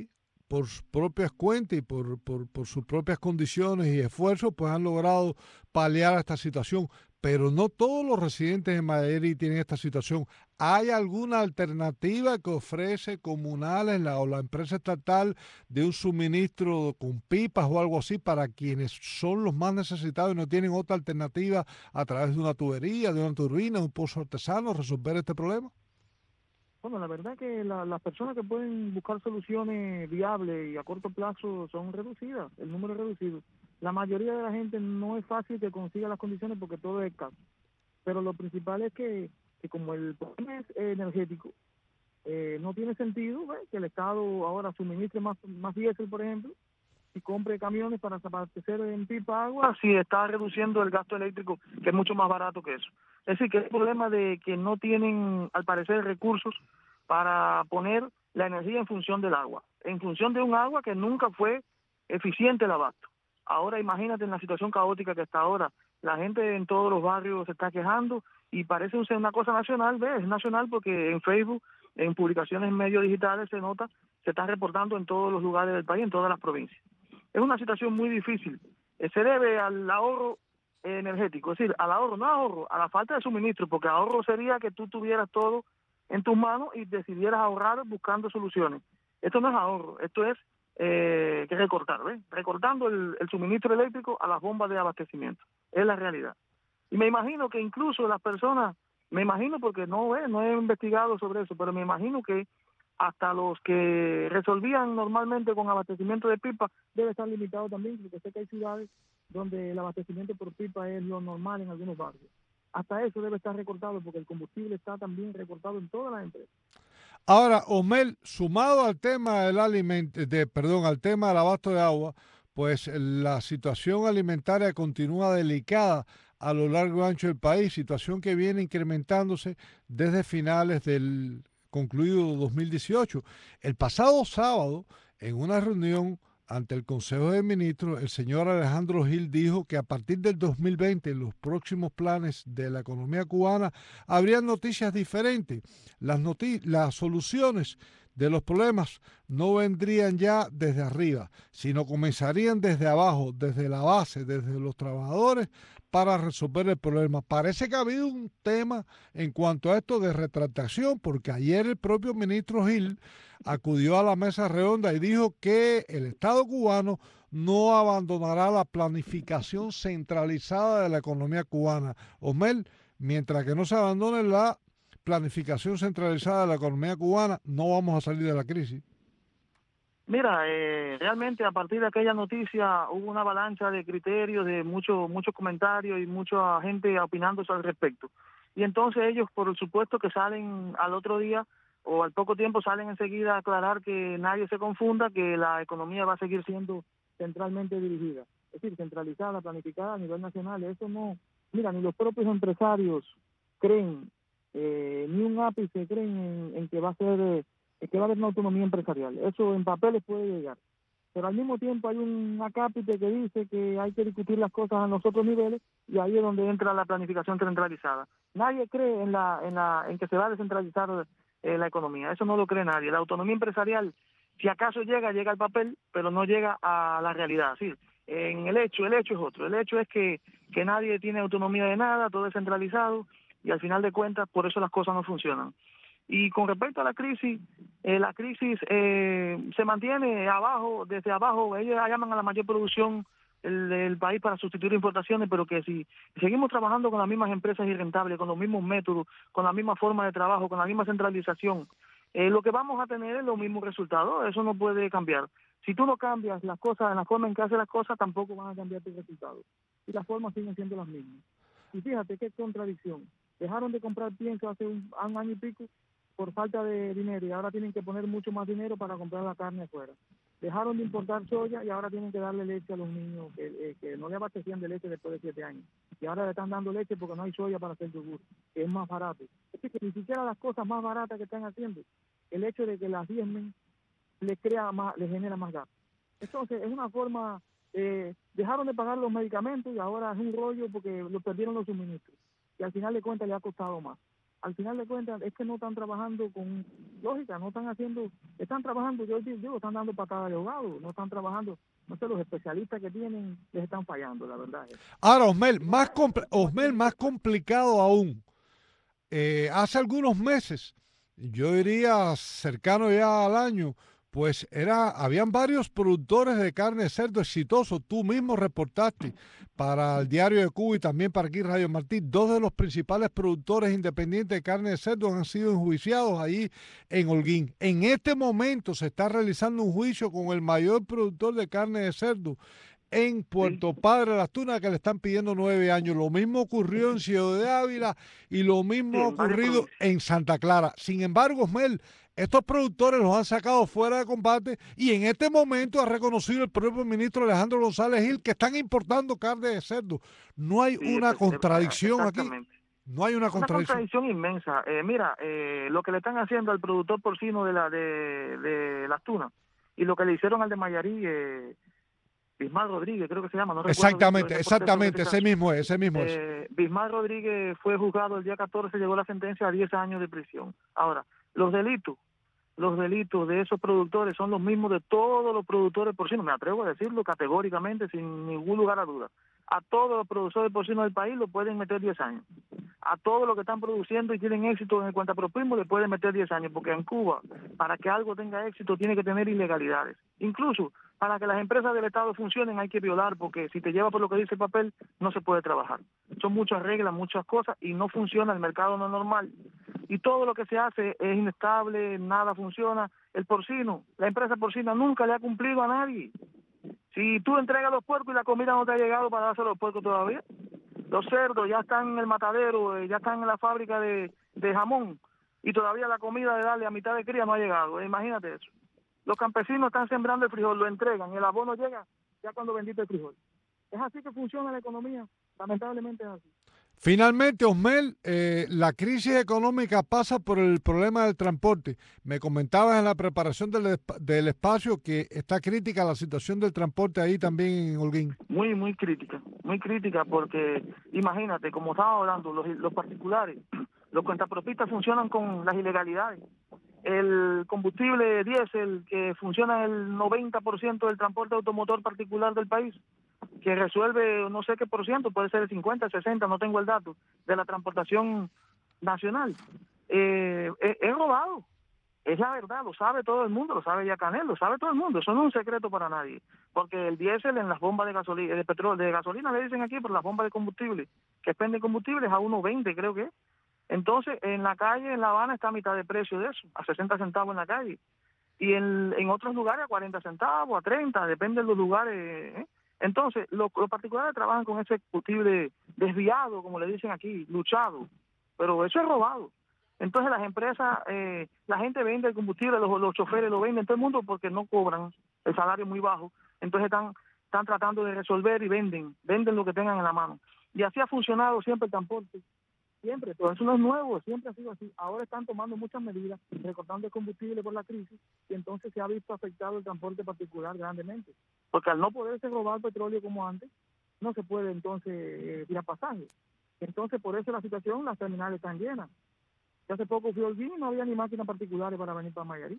por sus propias cuentas y por sus propias condiciones y esfuerzos, pues han logrado paliar esta situación. Pero no todos los residentes de Madrid tienen esta situación. ¿Hay alguna alternativa que ofrece Comunales o la empresa estatal de un suministro con pipas o algo así para quienes son los más necesitados y no tienen otra alternativa a través de una tubería, de una turbina, de un pozo artesano, resolver este problema? Bueno, la verdad que las personas que pueden buscar soluciones viables y a corto plazo son reducidas, el número es reducido. La mayoría de la gente no es fácil que consiga las condiciones porque todo es escaso. Pero lo principal es que como el problema es energético, no tiene sentido que el Estado ahora suministre más diésel, por ejemplo, y compre camiones para abastecer en pipa agua si está reduciendo el gasto eléctrico, que es mucho más barato que eso. Es decir, que es el problema de que no tienen, al parecer, recursos para poner la energía en función del agua, en función de un agua que nunca fue eficiente el abasto. Ahora imagínate en la situación caótica que está ahora, la gente en todos los barrios se está quejando y parece ser una cosa nacional, es nacional porque en Facebook, en publicaciones en medios digitales se nota, se está reportando en todos los lugares del país, en todas las provincias. Es una situación muy difícil, se debe al ahorro energético, es decir, al ahorro, no ahorro, a la falta de suministro, porque ahorro sería que tú tuvieras todo en tus manos y decidieras ahorrar buscando soluciones. Esto no es ahorro, esto es que recortar, recortando el suministro eléctrico a las bombas de abastecimiento, es la realidad. Y me imagino que incluso las personas, me imagino porque no he investigado sobre eso, pero me imagino que hasta los que resolvían normalmente con abastecimiento de pipa debe estar limitado también, porque sé que hay ciudades donde el abastecimiento por pipa es lo normal en algunos barrios. Hasta eso debe estar recortado porque el combustible está también recortado en todas las empresas. Ahora, Omel, sumado al tema al tema del abasto de agua, pues la situación alimentaria continúa delicada a lo largo y ancho del país, situación que viene incrementándose desde finales del concluido 2018. El pasado sábado, en una reunión ante el Consejo de Ministros, el señor Alejandro Gil dijo que a partir del 2020, los próximos planes de la economía cubana, habrían noticias diferentes. Las soluciones de los problemas no vendrían ya desde arriba, sino comenzarían desde abajo, desde la base, desde los trabajadores, para resolver el problema. Parece que ha habido un tema en cuanto a esto de retractación, porque ayer el propio ministro Gil acudió a la mesa redonda y dijo que el Estado cubano no abandonará la planificación centralizada de la economía cubana. Omel, mientras que no se abandone la planificación centralizada de la economía cubana, no vamos a salir de la crisis. Mira, realmente a partir de aquella noticia hubo una avalancha de criterios, de muchos comentarios y mucha gente opinando al respecto. Y entonces ellos, por supuesto, que salen al otro día o al poco tiempo salen enseguida a aclarar que nadie se confunda, que la economía va a seguir siendo centralmente dirigida. Es decir, centralizada, planificada a nivel nacional. Eso no, mira, ni los propios empresarios creen, ni un ápice creen en que va a ser... que va a haber una autonomía empresarial. Eso en papeles puede llegar. Pero al mismo tiempo hay un acápite que dice que hay que discutir las cosas en los otros niveles y ahí es donde entra la planificación centralizada. Nadie cree en que se va a descentralizar la economía. Eso no lo cree nadie. La autonomía empresarial, si acaso llega al papel, pero no llega a la realidad. Sí, en el hecho es otro. El hecho es que nadie tiene autonomía de nada, todo es centralizado y al final de cuentas por eso las cosas no funcionan. Y con respecto a la crisis se mantiene abajo, desde abajo. Ellos llaman a la mayor producción del país para sustituir importaciones, pero que si seguimos trabajando con las mismas empresas irrentables, con los mismos métodos, con la misma forma de trabajo, con la misma centralización, lo que vamos a tener es los mismos resultados. Eso no puede cambiar. Si tú no cambias las cosas en la forma en que haces las cosas, tampoco van a cambiar tus resultados. Y las formas siguen siendo las mismas. Y fíjate qué contradicción. Dejaron de comprar pienso hace un año y pico por falta de dinero y ahora tienen que poner mucho más dinero para comprar la carne afuera. Dejaron de importar soya y ahora tienen que darle leche a los niños que no le abastecían de leche después de 7 años. Y ahora le están dando leche porque no hay soya para hacer yogur, que es más barato. Es decir, que ni siquiera las cosas más baratas que están haciendo, el hecho de que las diezmen les genera más gasto. Entonces, es una forma, dejaron de pagar los medicamentos y ahora es un rollo porque lo perdieron los suministros. Y al final de cuentas le ha costado más. al final de cuentas es que no están trabajando con lógica, no están haciendo, están trabajando, yo digo, están dando patadas de ahogado, no están trabajando, no sé, los especialistas que tienen les están fallando, la verdad. Ahora, Osmel, más complicado aún. Hace algunos meses, yo diría cercano ya al año, pues habían varios productores de carne de cerdo exitosos. Tú mismo reportaste para el Diario de Cuba y también para aquí Radio Martí. 2 de los principales productores independientes de carne de cerdo han sido enjuiciados ahí en Holguín. En este momento se está realizando un juicio con el mayor productor de carne de cerdo en Puerto Padre Las Tunas, que le están pidiendo 9 años. Lo mismo ocurrió en Ciudad de Ávila y lo mismo ha ocurrido en Santa Clara. Sin embargo, Osmel, estos productores los han sacado fuera de combate y en este momento ha reconocido el propio ministro Alejandro González Gil que están importando carne de cerdo. No hay una contradicción aquí. No hay una contradicción inmensa. Mira, lo que le están haciendo al productor porcino de Las Tunas y lo que le hicieron al de Mayarí, Bismar Rodríguez, creo que se llama. No exactamente, ese mismo es. Bismar Rodríguez fue juzgado el día 14, llegó la sentencia a 10 años de prisión. Ahora, los delitos de esos productores son los mismos de todos los productores porcinos. Me atrevo a decirlo categóricamente, sin ningún lugar a duda. A todos los productores porcinos del país lo pueden meter 10 años. A todos los que están produciendo y tienen éxito en el cuentapropismo le pueden meter 10 años, porque en Cuba, para que algo tenga éxito, tiene que tener ilegalidades. Incluso, para que las empresas del Estado funcionen hay que violar, porque si te lleva por lo que dice el papel, no se puede trabajar. Son muchas reglas, muchas cosas, y no funciona, el mercado no es normal. Y todo lo que se hace es inestable, nada funciona. El porcino, la empresa porcina nunca le ha cumplido a nadie. Si tú entregas los puercos y la comida no te ha llegado para dárselo a los puercos todavía, los cerdos ya están en el matadero, ya están en la fábrica de jamón, y todavía la comida de darle a mitad de cría no ha llegado. Imagínate eso. Los campesinos están sembrando el frijol, lo entregan, el abono llega ya cuando vendiste el frijol. Es así que funciona la economía, lamentablemente es así. Finalmente, Osmel, la crisis económica pasa por el problema del transporte. Me comentabas en la preparación del espacio que está crítica la situación del transporte ahí también en Holguín. Muy crítica porque imagínate, como estaba hablando, los particulares, los cuentapropistas funcionan con las ilegalidades. El combustible diésel que funciona en el 90% del transporte automotor particular del país, que resuelve no sé qué por ciento, puede ser el 50, el 60, no tengo el dato, de la transportación nacional, es robado. Es la verdad, lo sabe todo el mundo, lo sabe Yacanel, lo sabe todo el mundo, eso no es un secreto para nadie, porque el diésel en las bombas de gasolina, de petróleo, de gasolina le dicen aquí, pero las bombas de combustible, que expenden combustible es a 1.20 creo que es. Entonces, en la calle, en La Habana, está a mitad de precio de eso, a 60 centavos en la calle, y en otros lugares a 40 centavos, a 30, depende de los lugares, Entonces, los particulares trabajan con ese combustible desviado, como le dicen aquí, luchado, pero eso es robado. Entonces las empresas, la gente vende el combustible, los choferes lo venden, todo el mundo, porque no cobran el salario muy bajo. Entonces están tratando de resolver y venden lo que tengan en la mano. Y así ha funcionado siempre el transporte, siempre, pero eso no es nuevo, siempre ha sido así. Ahora están tomando muchas medidas, recortando el combustible por la crisis, y entonces se ha visto afectado el transporte particular grandemente. Porque al no poderse robar petróleo como antes, no se puede entonces tirar pasajes. Entonces por eso la situación, las terminales están llenas. Hace poco fui a Holguín y no había ni máquinas particulares para venir para Mayarí.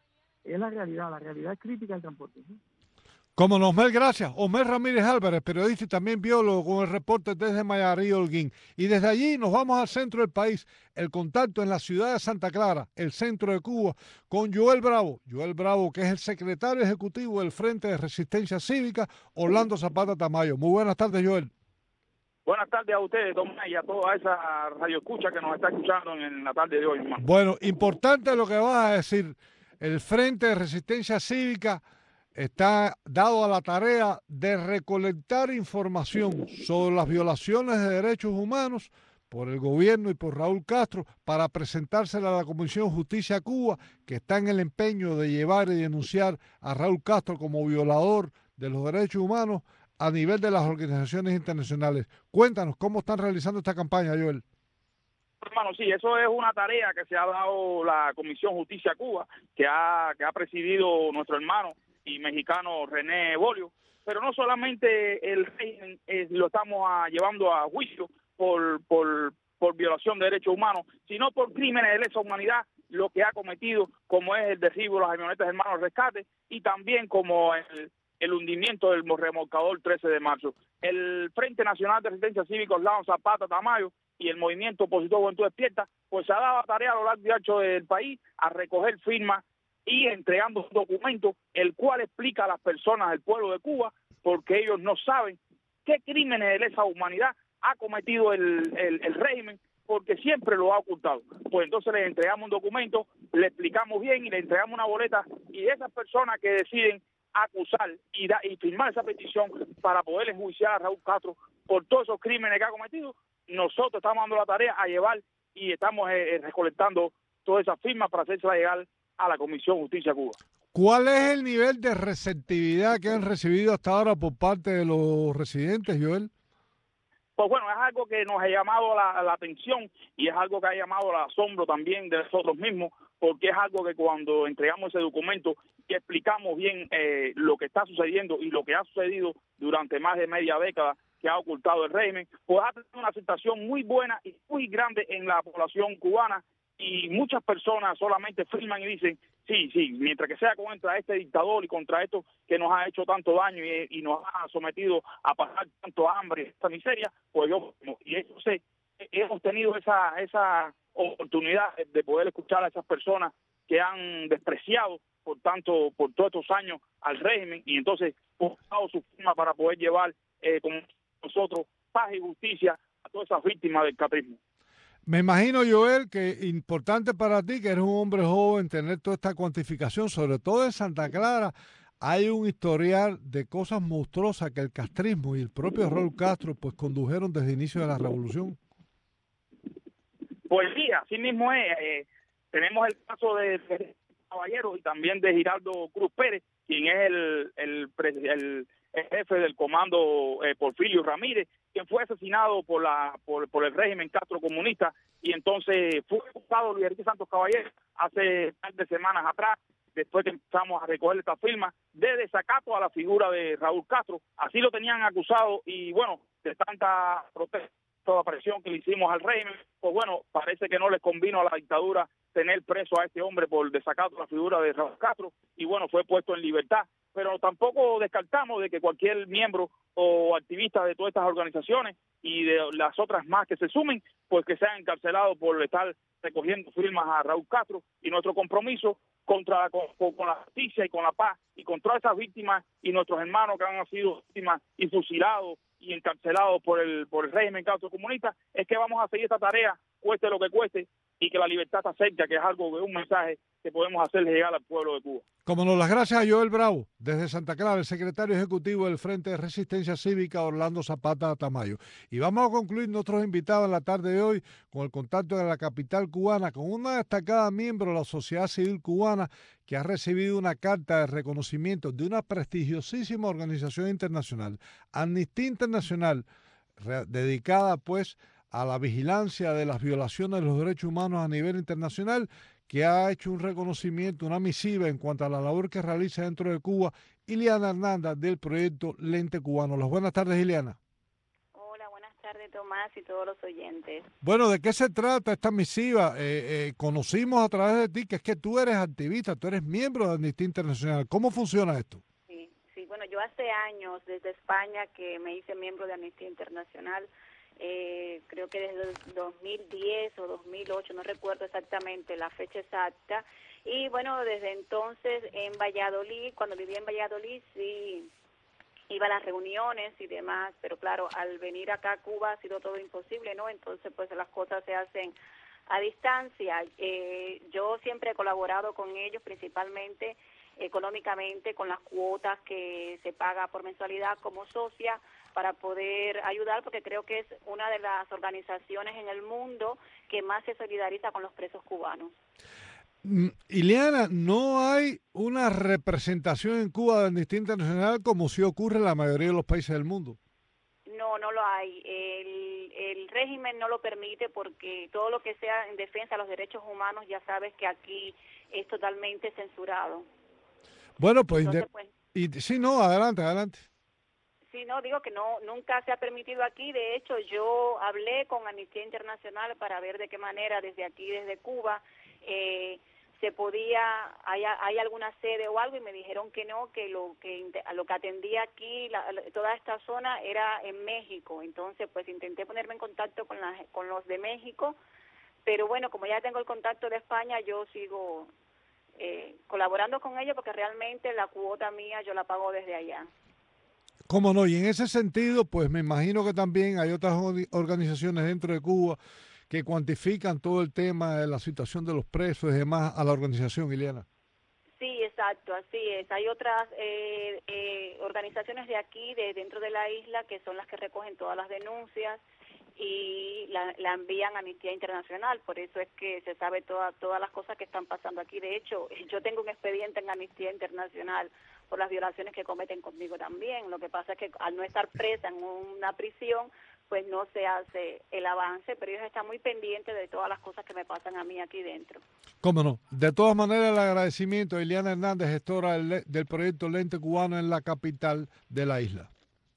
Es la realidad es crítica del transporte. ¿Sí? Como no, Osmel, gracias. Osmel Ramírez Álvarez, periodista y también biólogo, con el reporte desde Mayarí, Holguín. Y desde allí nos vamos al centro del país. El contacto en la ciudad de Santa Clara, el centro de Cuba, con Joel Bravo. Joel Bravo, que es el secretario ejecutivo del Frente de Resistencia Cívica, Orlando Zapata Tamayo. Muy buenas tardes, Joel. Buenas tardes a ustedes, Tomás, y a toda esa radioescucha que nos está escuchando en la tarde de hoy, hermano. Bueno, importante lo que vas a decir. El Frente de Resistencia Cívica está dado a la tarea de recolectar información sobre las violaciones de derechos humanos por el gobierno y por Raúl Castro para presentársela a la Comisión Justicia Cuba, que está en el empeño de llevar y denunciar a Raúl Castro como violador de los derechos humanos a nivel de las organizaciones internacionales. Cuéntanos, ¿cómo están realizando esta campaña, Joel? Hermano, sí, eso es una tarea que se ha dado la Comisión Justicia Cuba, que ha presidido nuestro hermano y mexicano René Bolio, pero no solamente el régimen lo estamos llevando a juicio por por violación de derechos humanos, sino por crímenes de lesa humanidad, lo que ha cometido, como es el derribo de las avionetas Hermanos Rescate y también como el hundimiento del remolcador 13 de marzo. El Frente Nacional de Resistencia Cívica Orlando Zapata Tamayo y el Movimiento Opositor Juventud Despierta, pues se ha dado tarea a lo largo y ancho del país a recoger firmas y entregando un documento el cual explica a las personas del pueblo de Cuba, porque ellos no saben qué crímenes de lesa humanidad ha cometido el régimen, porque siempre lo ha ocultado. Pues entonces les entregamos un documento, le explicamos bien y le entregamos una boleta, y esas personas que deciden acusar y firmar esa petición para poder enjuiciar a Raúl Castro por todos esos crímenes que ha cometido, nosotros estamos dando la tarea a llevar y estamos recolectando todas esas firmas para hacérsela llegar a la Comisión Justicia Cuba. ¿Cuál es el nivel de receptividad que han recibido hasta ahora por parte de los residentes, Joel? Pues bueno, es algo que nos ha llamado la atención y es algo que ha llamado el asombro también de nosotros mismos, porque es algo que cuando entregamos ese documento y explicamos bien lo que está sucediendo y lo que ha sucedido durante más de media década que ha ocultado el régimen, pues ha tenido una aceptación muy buena y muy grande en la población cubana, y muchas personas solamente firman y dicen, sí, mientras que sea contra este dictador y contra esto que nos ha hecho tanto daño y nos ha sometido a pasar tanto hambre, esta miseria, pues entonces hemos tenido esa oportunidad de poder escuchar a esas personas que han despreciado por todos estos años al régimen, y entonces hemos dado su firma para poder llevar con nosotros paz y justicia a todas esas víctimas del catrismo. Me imagino, Joel, que importante para ti, que eres un hombre joven, tener toda esta cuantificación, sobre todo en Santa Clara. Hay un historial de cosas monstruosas que el castrismo y el propio Raúl Castro pues condujeron desde el inicio de la revolución. Pues sí, así mismo es. Tenemos el caso de Caballero y también de Giraldo Cruz Pérez, quien es el jefe del comando Porfirio Ramírez, quien fue asesinado por el régimen Castro comunista, y entonces fue acusado Luis Enrique Santos Caballero hace un par de semanas atrás, después que empezamos a recoger esta firma, de desacato a la figura de Raúl Castro. Así lo tenían acusado, y bueno, de tanta protesta, toda presión que le hicimos al régimen, pues bueno, parece que no les convino a la dictadura tener preso a este hombre por desacato a la figura de Raúl Castro, y bueno, fue puesto en libertad. Pero tampoco descartamos de que cualquier miembro o activista de todas estas organizaciones y de las otras más que se sumen, pues que sean encarcelados por estar recogiendo firmas a Raúl Castro, y nuestro compromiso con la justicia y con la paz y con todas esas víctimas y nuestros hermanos que han sido víctimas y fusilados y encarcelados por el régimen Castro comunista, es que vamos a seguir esta tarea, cueste lo que cueste, y que la libertad está cerca, que es un mensaje que podemos hacerle llegar al pueblo de Cuba. Como no, las gracias a Joel Bravo, desde Santa Clara, el secretario ejecutivo del Frente de Resistencia Cívica Orlando Zapata Tamayo. Y vamos a concluir nuestros invitados en la tarde de hoy con el contacto de la capital cubana, con una destacada miembro de la sociedad civil cubana que ha recibido una carta de reconocimiento de una prestigiosísima organización internacional, Amnistía Internacional, dedicada pues a la vigilancia de las violaciones de los derechos humanos a nivel internacional, que ha hecho un reconocimiento, una misiva en cuanto a la labor que realiza dentro de Cuba, Ileana Hernández, del proyecto Lente Cubano. Las buenas tardes, Ileana. Hola, buenas tardes, Tomás, y todos los oyentes. Bueno, ¿de qué se trata esta misiva? Conocimos a través de ti que es que tú eres activista, tú eres miembro de Amnistía Internacional. ¿Cómo funciona esto? Sí, bueno, yo hace años desde España que me hice miembro de Amnistía Internacional. Creo que desde el 2010 o 2008, no recuerdo exactamente la fecha exacta, y bueno, desde entonces en Valladolid, cuando vivía en Valladolid, sí iba a las reuniones y demás, pero claro, al venir acá a Cuba ha sido todo imposible, ¿no? Entonces pues las cosas se hacen a distancia. Yo siempre he colaborado con ellos, principalmente económicamente, con las cuotas que se paga por mensualidad como socia, para poder ayudar, porque creo que es una de las organizaciones en el mundo que más se solidariza con los presos cubanos. Ileana, ¿no hay una representación en Cuba de Amnistía Internacional como sí ocurre en la mayoría de los países del mundo? No, no lo hay. El régimen no lo permite, porque todo lo que sea en defensa de los derechos humanos, ya sabes que aquí es totalmente censurado. Bueno, pues, Entonces, sí, no, adelante. Sí, no, digo que no, nunca se ha permitido aquí. De hecho, yo hablé con Amnistía Internacional para ver de qué manera desde aquí, desde Cuba, se podía, hay alguna sede o algo, y me dijeron que no, que lo que atendía aquí, toda esta zona era en México. Entonces, pues intenté ponerme en contacto con los de México, pero bueno, como ya tengo el contacto de España, yo sigo colaborando con ellos, porque realmente la cuota mía yo la pago desde allá. ¿Cómo no? Y en ese sentido, pues me imagino que también hay otras organizaciones dentro de Cuba que cuantifican todo el tema de la situación de los presos y demás a la organización, Ileana. Sí, exacto, así es. Hay otras organizaciones de aquí, dentro de la isla, que son las que recogen todas las denuncias y la envían a Amnistía Internacional. Por eso es que se sabe todas las cosas que están pasando aquí. De hecho, yo tengo un expediente en Amnistía Internacional por las violaciones que cometen conmigo también. Lo que pasa es que al no estar presa en una prisión, pues no se hace el avance, pero ellos están muy pendientes de todas las cosas que me pasan a mí aquí dentro. ¿Cómo no? De todas maneras, el agradecimiento a Ileana Hernández, gestora del proyecto Lente Cubano en la capital de la isla.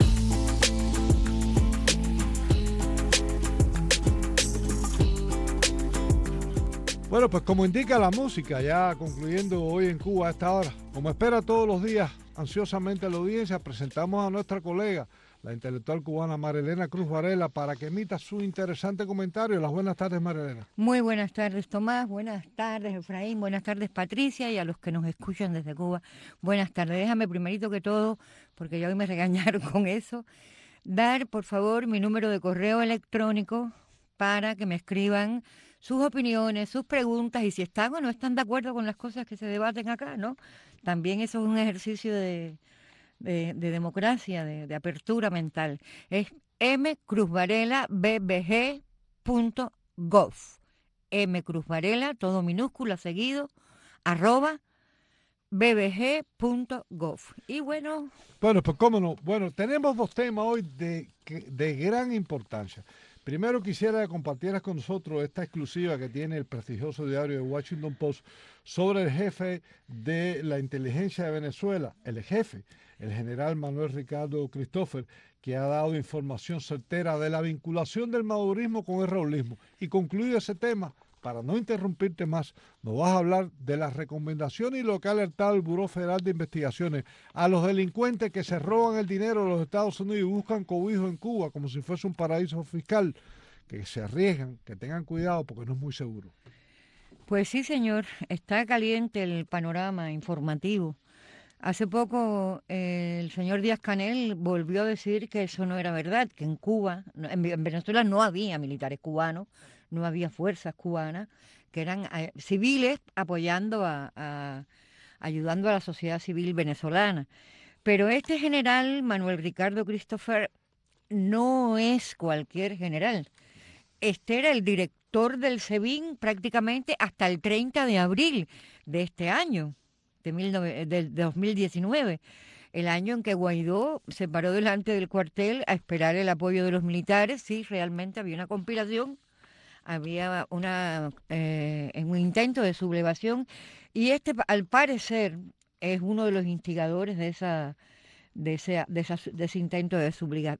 Bueno, pues como indica la música, ya concluyendo hoy en Cuba a esta hora, como espera todos los días ansiosamente la audiencia, presentamos a nuestra colega, la intelectual cubana Marilena Cruz Varela, para que emita su interesante comentario. Las buenas tardes, Marilena. Muy buenas tardes, Tomás. Buenas tardes, Efraín. Buenas tardes, Patricia, y a los que nos escuchan desde Cuba. Buenas tardes. Déjame primerito que todo, porque ya hoy me regañaron con eso, dar, por favor, mi número de correo electrónico para que me escriban sus opiniones, sus preguntas, y si están o no están de acuerdo con las cosas que se debaten acá, ¿no? También eso es un ejercicio de democracia, de apertura mental. Es mcruzvarela@bbg.gov. mcruzvarela, todo minúscula seguido, @bbg.gov. Y bueno... Bueno, pues cómo no. Bueno, tenemos dos temas hoy de gran importancia. Primero quisiera que compartieras con nosotros esta exclusiva que tiene el prestigioso diario The Washington Post sobre el jefe de la inteligencia de Venezuela, el general Manuel Ricardo Christopher, que ha dado información certera de la vinculación del madurismo con el raulismo. Y concluido ese tema, para no interrumpirte más, nos vas a hablar de las recomendaciones y lo que ha alertado el Buró Federal de Investigaciones a los delincuentes que se roban el dinero de los Estados Unidos y buscan cobijo en Cuba como si fuese un paraíso fiscal, que se arriesgan, que tengan cuidado porque no es muy seguro. Pues sí, señor, está caliente el panorama informativo. Hace poco el señor Díaz-Canel volvió a decir que eso no era verdad, que en Cuba, en Venezuela no había militares cubanos, no había fuerzas cubanas, que eran civiles apoyando ayudando a la sociedad civil venezolana. Pero este general, Manuel Ricardo Christopher, no es cualquier general. Este era el director del SEBIN prácticamente hasta el 30 de abril de este año, de 2019. El año en que Guaidó se paró delante del cuartel a esperar el apoyo de los militares. Sí, realmente había una conspiración, había un intento de sublevación, y este, al parecer, es uno de los instigadores de ese intento de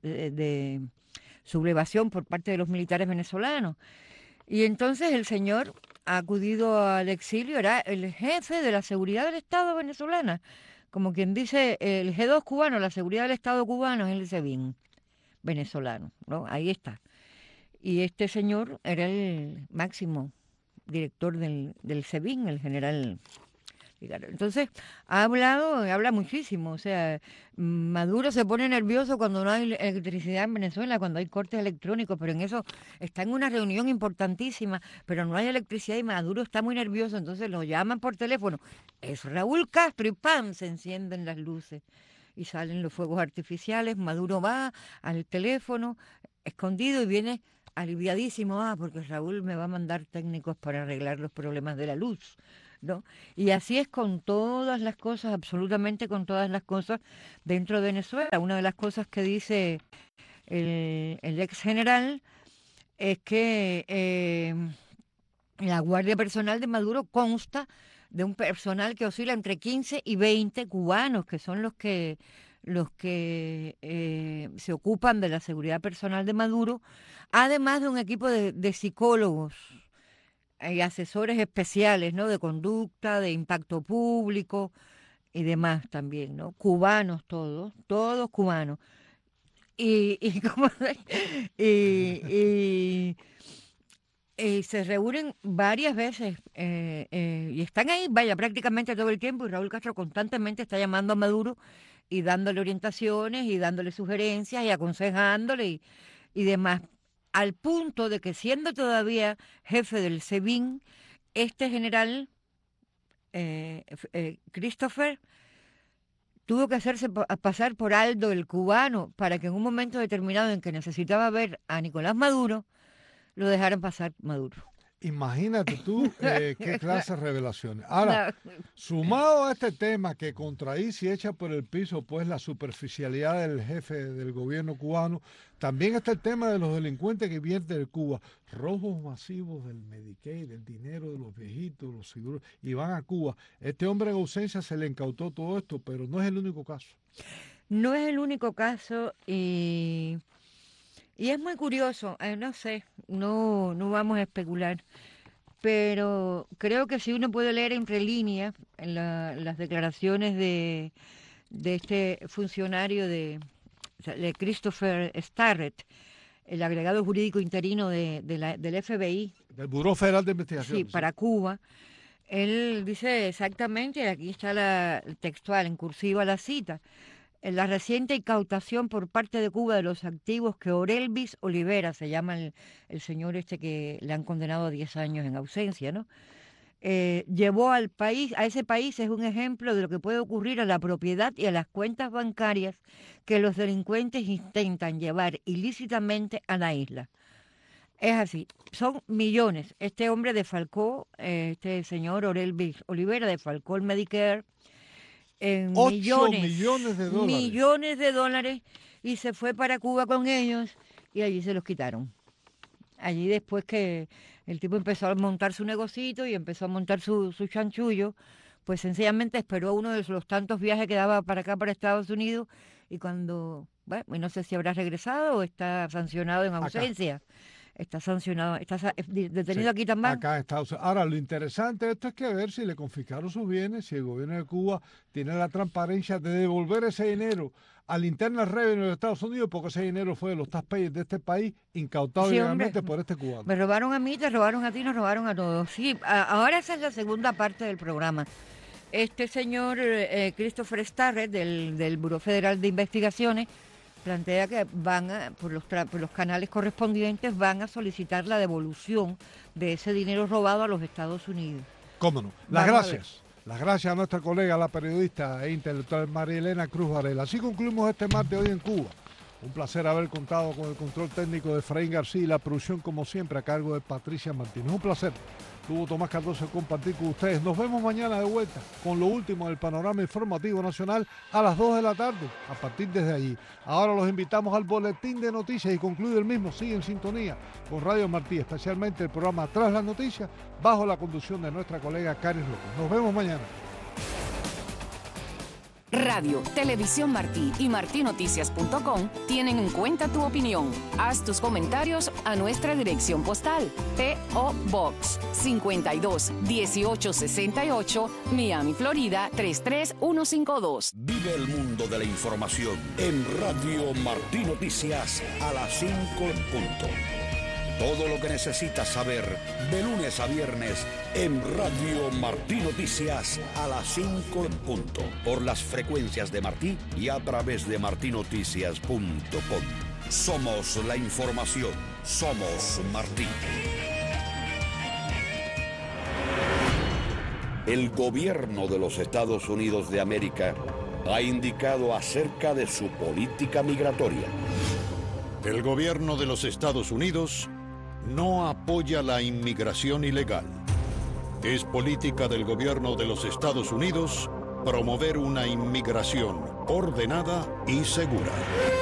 sublevación por parte de los militares venezolanos. Y entonces el señor ha acudido al exilio, era el jefe de la seguridad del Estado venezolana, como quien dice, el G2 cubano, la seguridad del Estado cubano es el SEBIN venezolano, ¿no? Ahí está. Y este señor era el máximo director del SEBIN, el general. Entonces, habla muchísimo. O sea, Maduro se pone nervioso cuando no hay electricidad en Venezuela, cuando hay cortes electrónicos, pero en eso está en una reunión importantísima, pero no hay electricidad y Maduro está muy nervioso, entonces lo llaman por teléfono. Es Raúl Castro y ¡pam! Se encienden las luces y salen los fuegos artificiales. Maduro va al teléfono escondido y viene aliviadísimo, porque Raúl me va a mandar técnicos para arreglar los problemas de la luz, ¿no? Y así es con todas las cosas, absolutamente con todas las cosas dentro de Venezuela. Una de las cosas que dice el ex general es que la guardia personal de Maduro consta de un personal que oscila entre 15 y 20 cubanos, que son los que los que se ocupan de la seguridad personal de Maduro, además de un equipo de psicólogos y asesores especiales, ¿no? De conducta, de impacto público y demás también, ¿no? Cubanos todos cubanos. Y se reúnen varias veces y están ahí, vaya, prácticamente todo el tiempo, y Raúl Castro constantemente está llamando a Maduro y dándole orientaciones y dándole sugerencias y aconsejándole y demás, al punto de que, siendo todavía jefe del SEBIN, este general Christopher tuvo que hacerse pasar por Aldo el cubano para que en un momento determinado en que necesitaba ver a Nicolás Maduro, lo dejaran pasar Maduro. Imagínate tú qué clase de revelaciones. Ahora, sumado a este tema que contradice y echa por el piso pues la superficialidad del jefe del gobierno cubano, también está el tema de los delincuentes que vienen de Cuba, robos masivos del Medicaid, del dinero de los viejitos, los seguros, y van a Cuba. Este hombre en ausencia se le incautó todo esto, pero no es el único caso. No es el único caso y es muy curioso, no sé, no vamos a especular, pero creo que si uno puede leer entre líneas las declaraciones de este funcionario de Christopher Starrett, el agregado jurídico interino del FBI. Del Buró Federal de Investigación. Sí, para Cuba. Él dice exactamente, aquí está la textual, en cursiva la cita, la reciente incautación por parte de Cuba de los activos que Orelvis Olivera, se llama el señor este que le han condenado a 10 años en ausencia, ¿no? Llevó a ese país, es un ejemplo de lo que puede ocurrir a la propiedad y a las cuentas bancarias que los delincuentes intentan llevar ilícitamente a la isla. Es así, son millones. Este hombre defalcó, este señor Orelvis Olivera defalcó el Medicare en 8 millones de dólares. Millones de dólares, y se fue para Cuba con ellos y allí se los quitaron. Allí, después que el tipo empezó a montar su negocito y empezó a montar su chanchullo, pues sencillamente esperó uno de los tantos viajes que daba para acá, para Estados Unidos, y cuando, bueno, no sé si habrá regresado o está sancionado en ausencia. Acá. Está sancionado, está detenido, sí, aquí también. Acá en Estados Unidos. Ahora, lo interesante de esto es que ver si le confiscaron sus bienes, si el gobierno de Cuba tiene la transparencia de devolver ese dinero al Internal Revenue de Estados Unidos, porque ese dinero fue de los taxpayers de este país, incautado ilegalmente por este cubano. Me robaron a mí, te robaron a ti, nos robaron a todos. Sí, ahora esa es la segunda parte del programa. Este señor Christopher Starrett, del Buró Federal de Investigaciones, plantea que van por los canales correspondientes van a solicitar la devolución de ese dinero robado a los Estados Unidos. ¿Cómo no? Las gracias. Las gracias a nuestra colega, la periodista e intelectual María Elena Cruz Varela. Así concluimos este martes hoy en Cuba. Un placer haber contado con el control técnico de Efraín García y la producción, como siempre, a cargo de Patricia Martínez. Un placer. Tuvo Tomás Cardoso compartir con ustedes. Nos vemos mañana de vuelta con lo último del panorama informativo nacional a las 2 de la tarde, a partir desde allí. Ahora los invitamos al boletín de noticias y concluye el mismo. Sigue en sintonía con Radio Martí, especialmente el programa Tras las Noticias, bajo la conducción de nuestra colega Caris López. Nos vemos mañana. Radio, Televisión Martí y martinoticias.com tienen en cuenta tu opinión. Haz tus comentarios a nuestra dirección postal: P.O. Box 52 1868, Miami, Florida 33152. Vive el mundo de la información en Radio Martí Noticias a las 5 en punto. Todo lo que necesitas saber de lunes a viernes en Radio Martí Noticias a las 5 en punto. Por las frecuencias de Martí y a través de martinoticias.com. Somos la información. Somos Martí. El gobierno de los Estados Unidos de América ha indicado acerca de su política migratoria. El gobierno de los Estados Unidos no apoya la inmigración ilegal. Es política del gobierno de los Estados Unidos promover una inmigración ordenada y segura.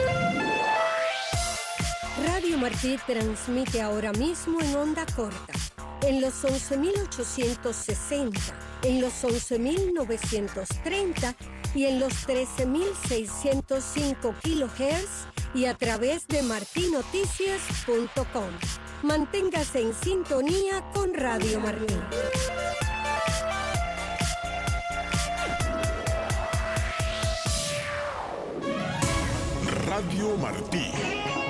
Radio Martí transmite ahora mismo en onda corta, en los 11.860, en los 11.930 y en los 13.605 kHz y a través de martinoticias.com. Manténgase en sintonía con Radio Martí. Radio Martí.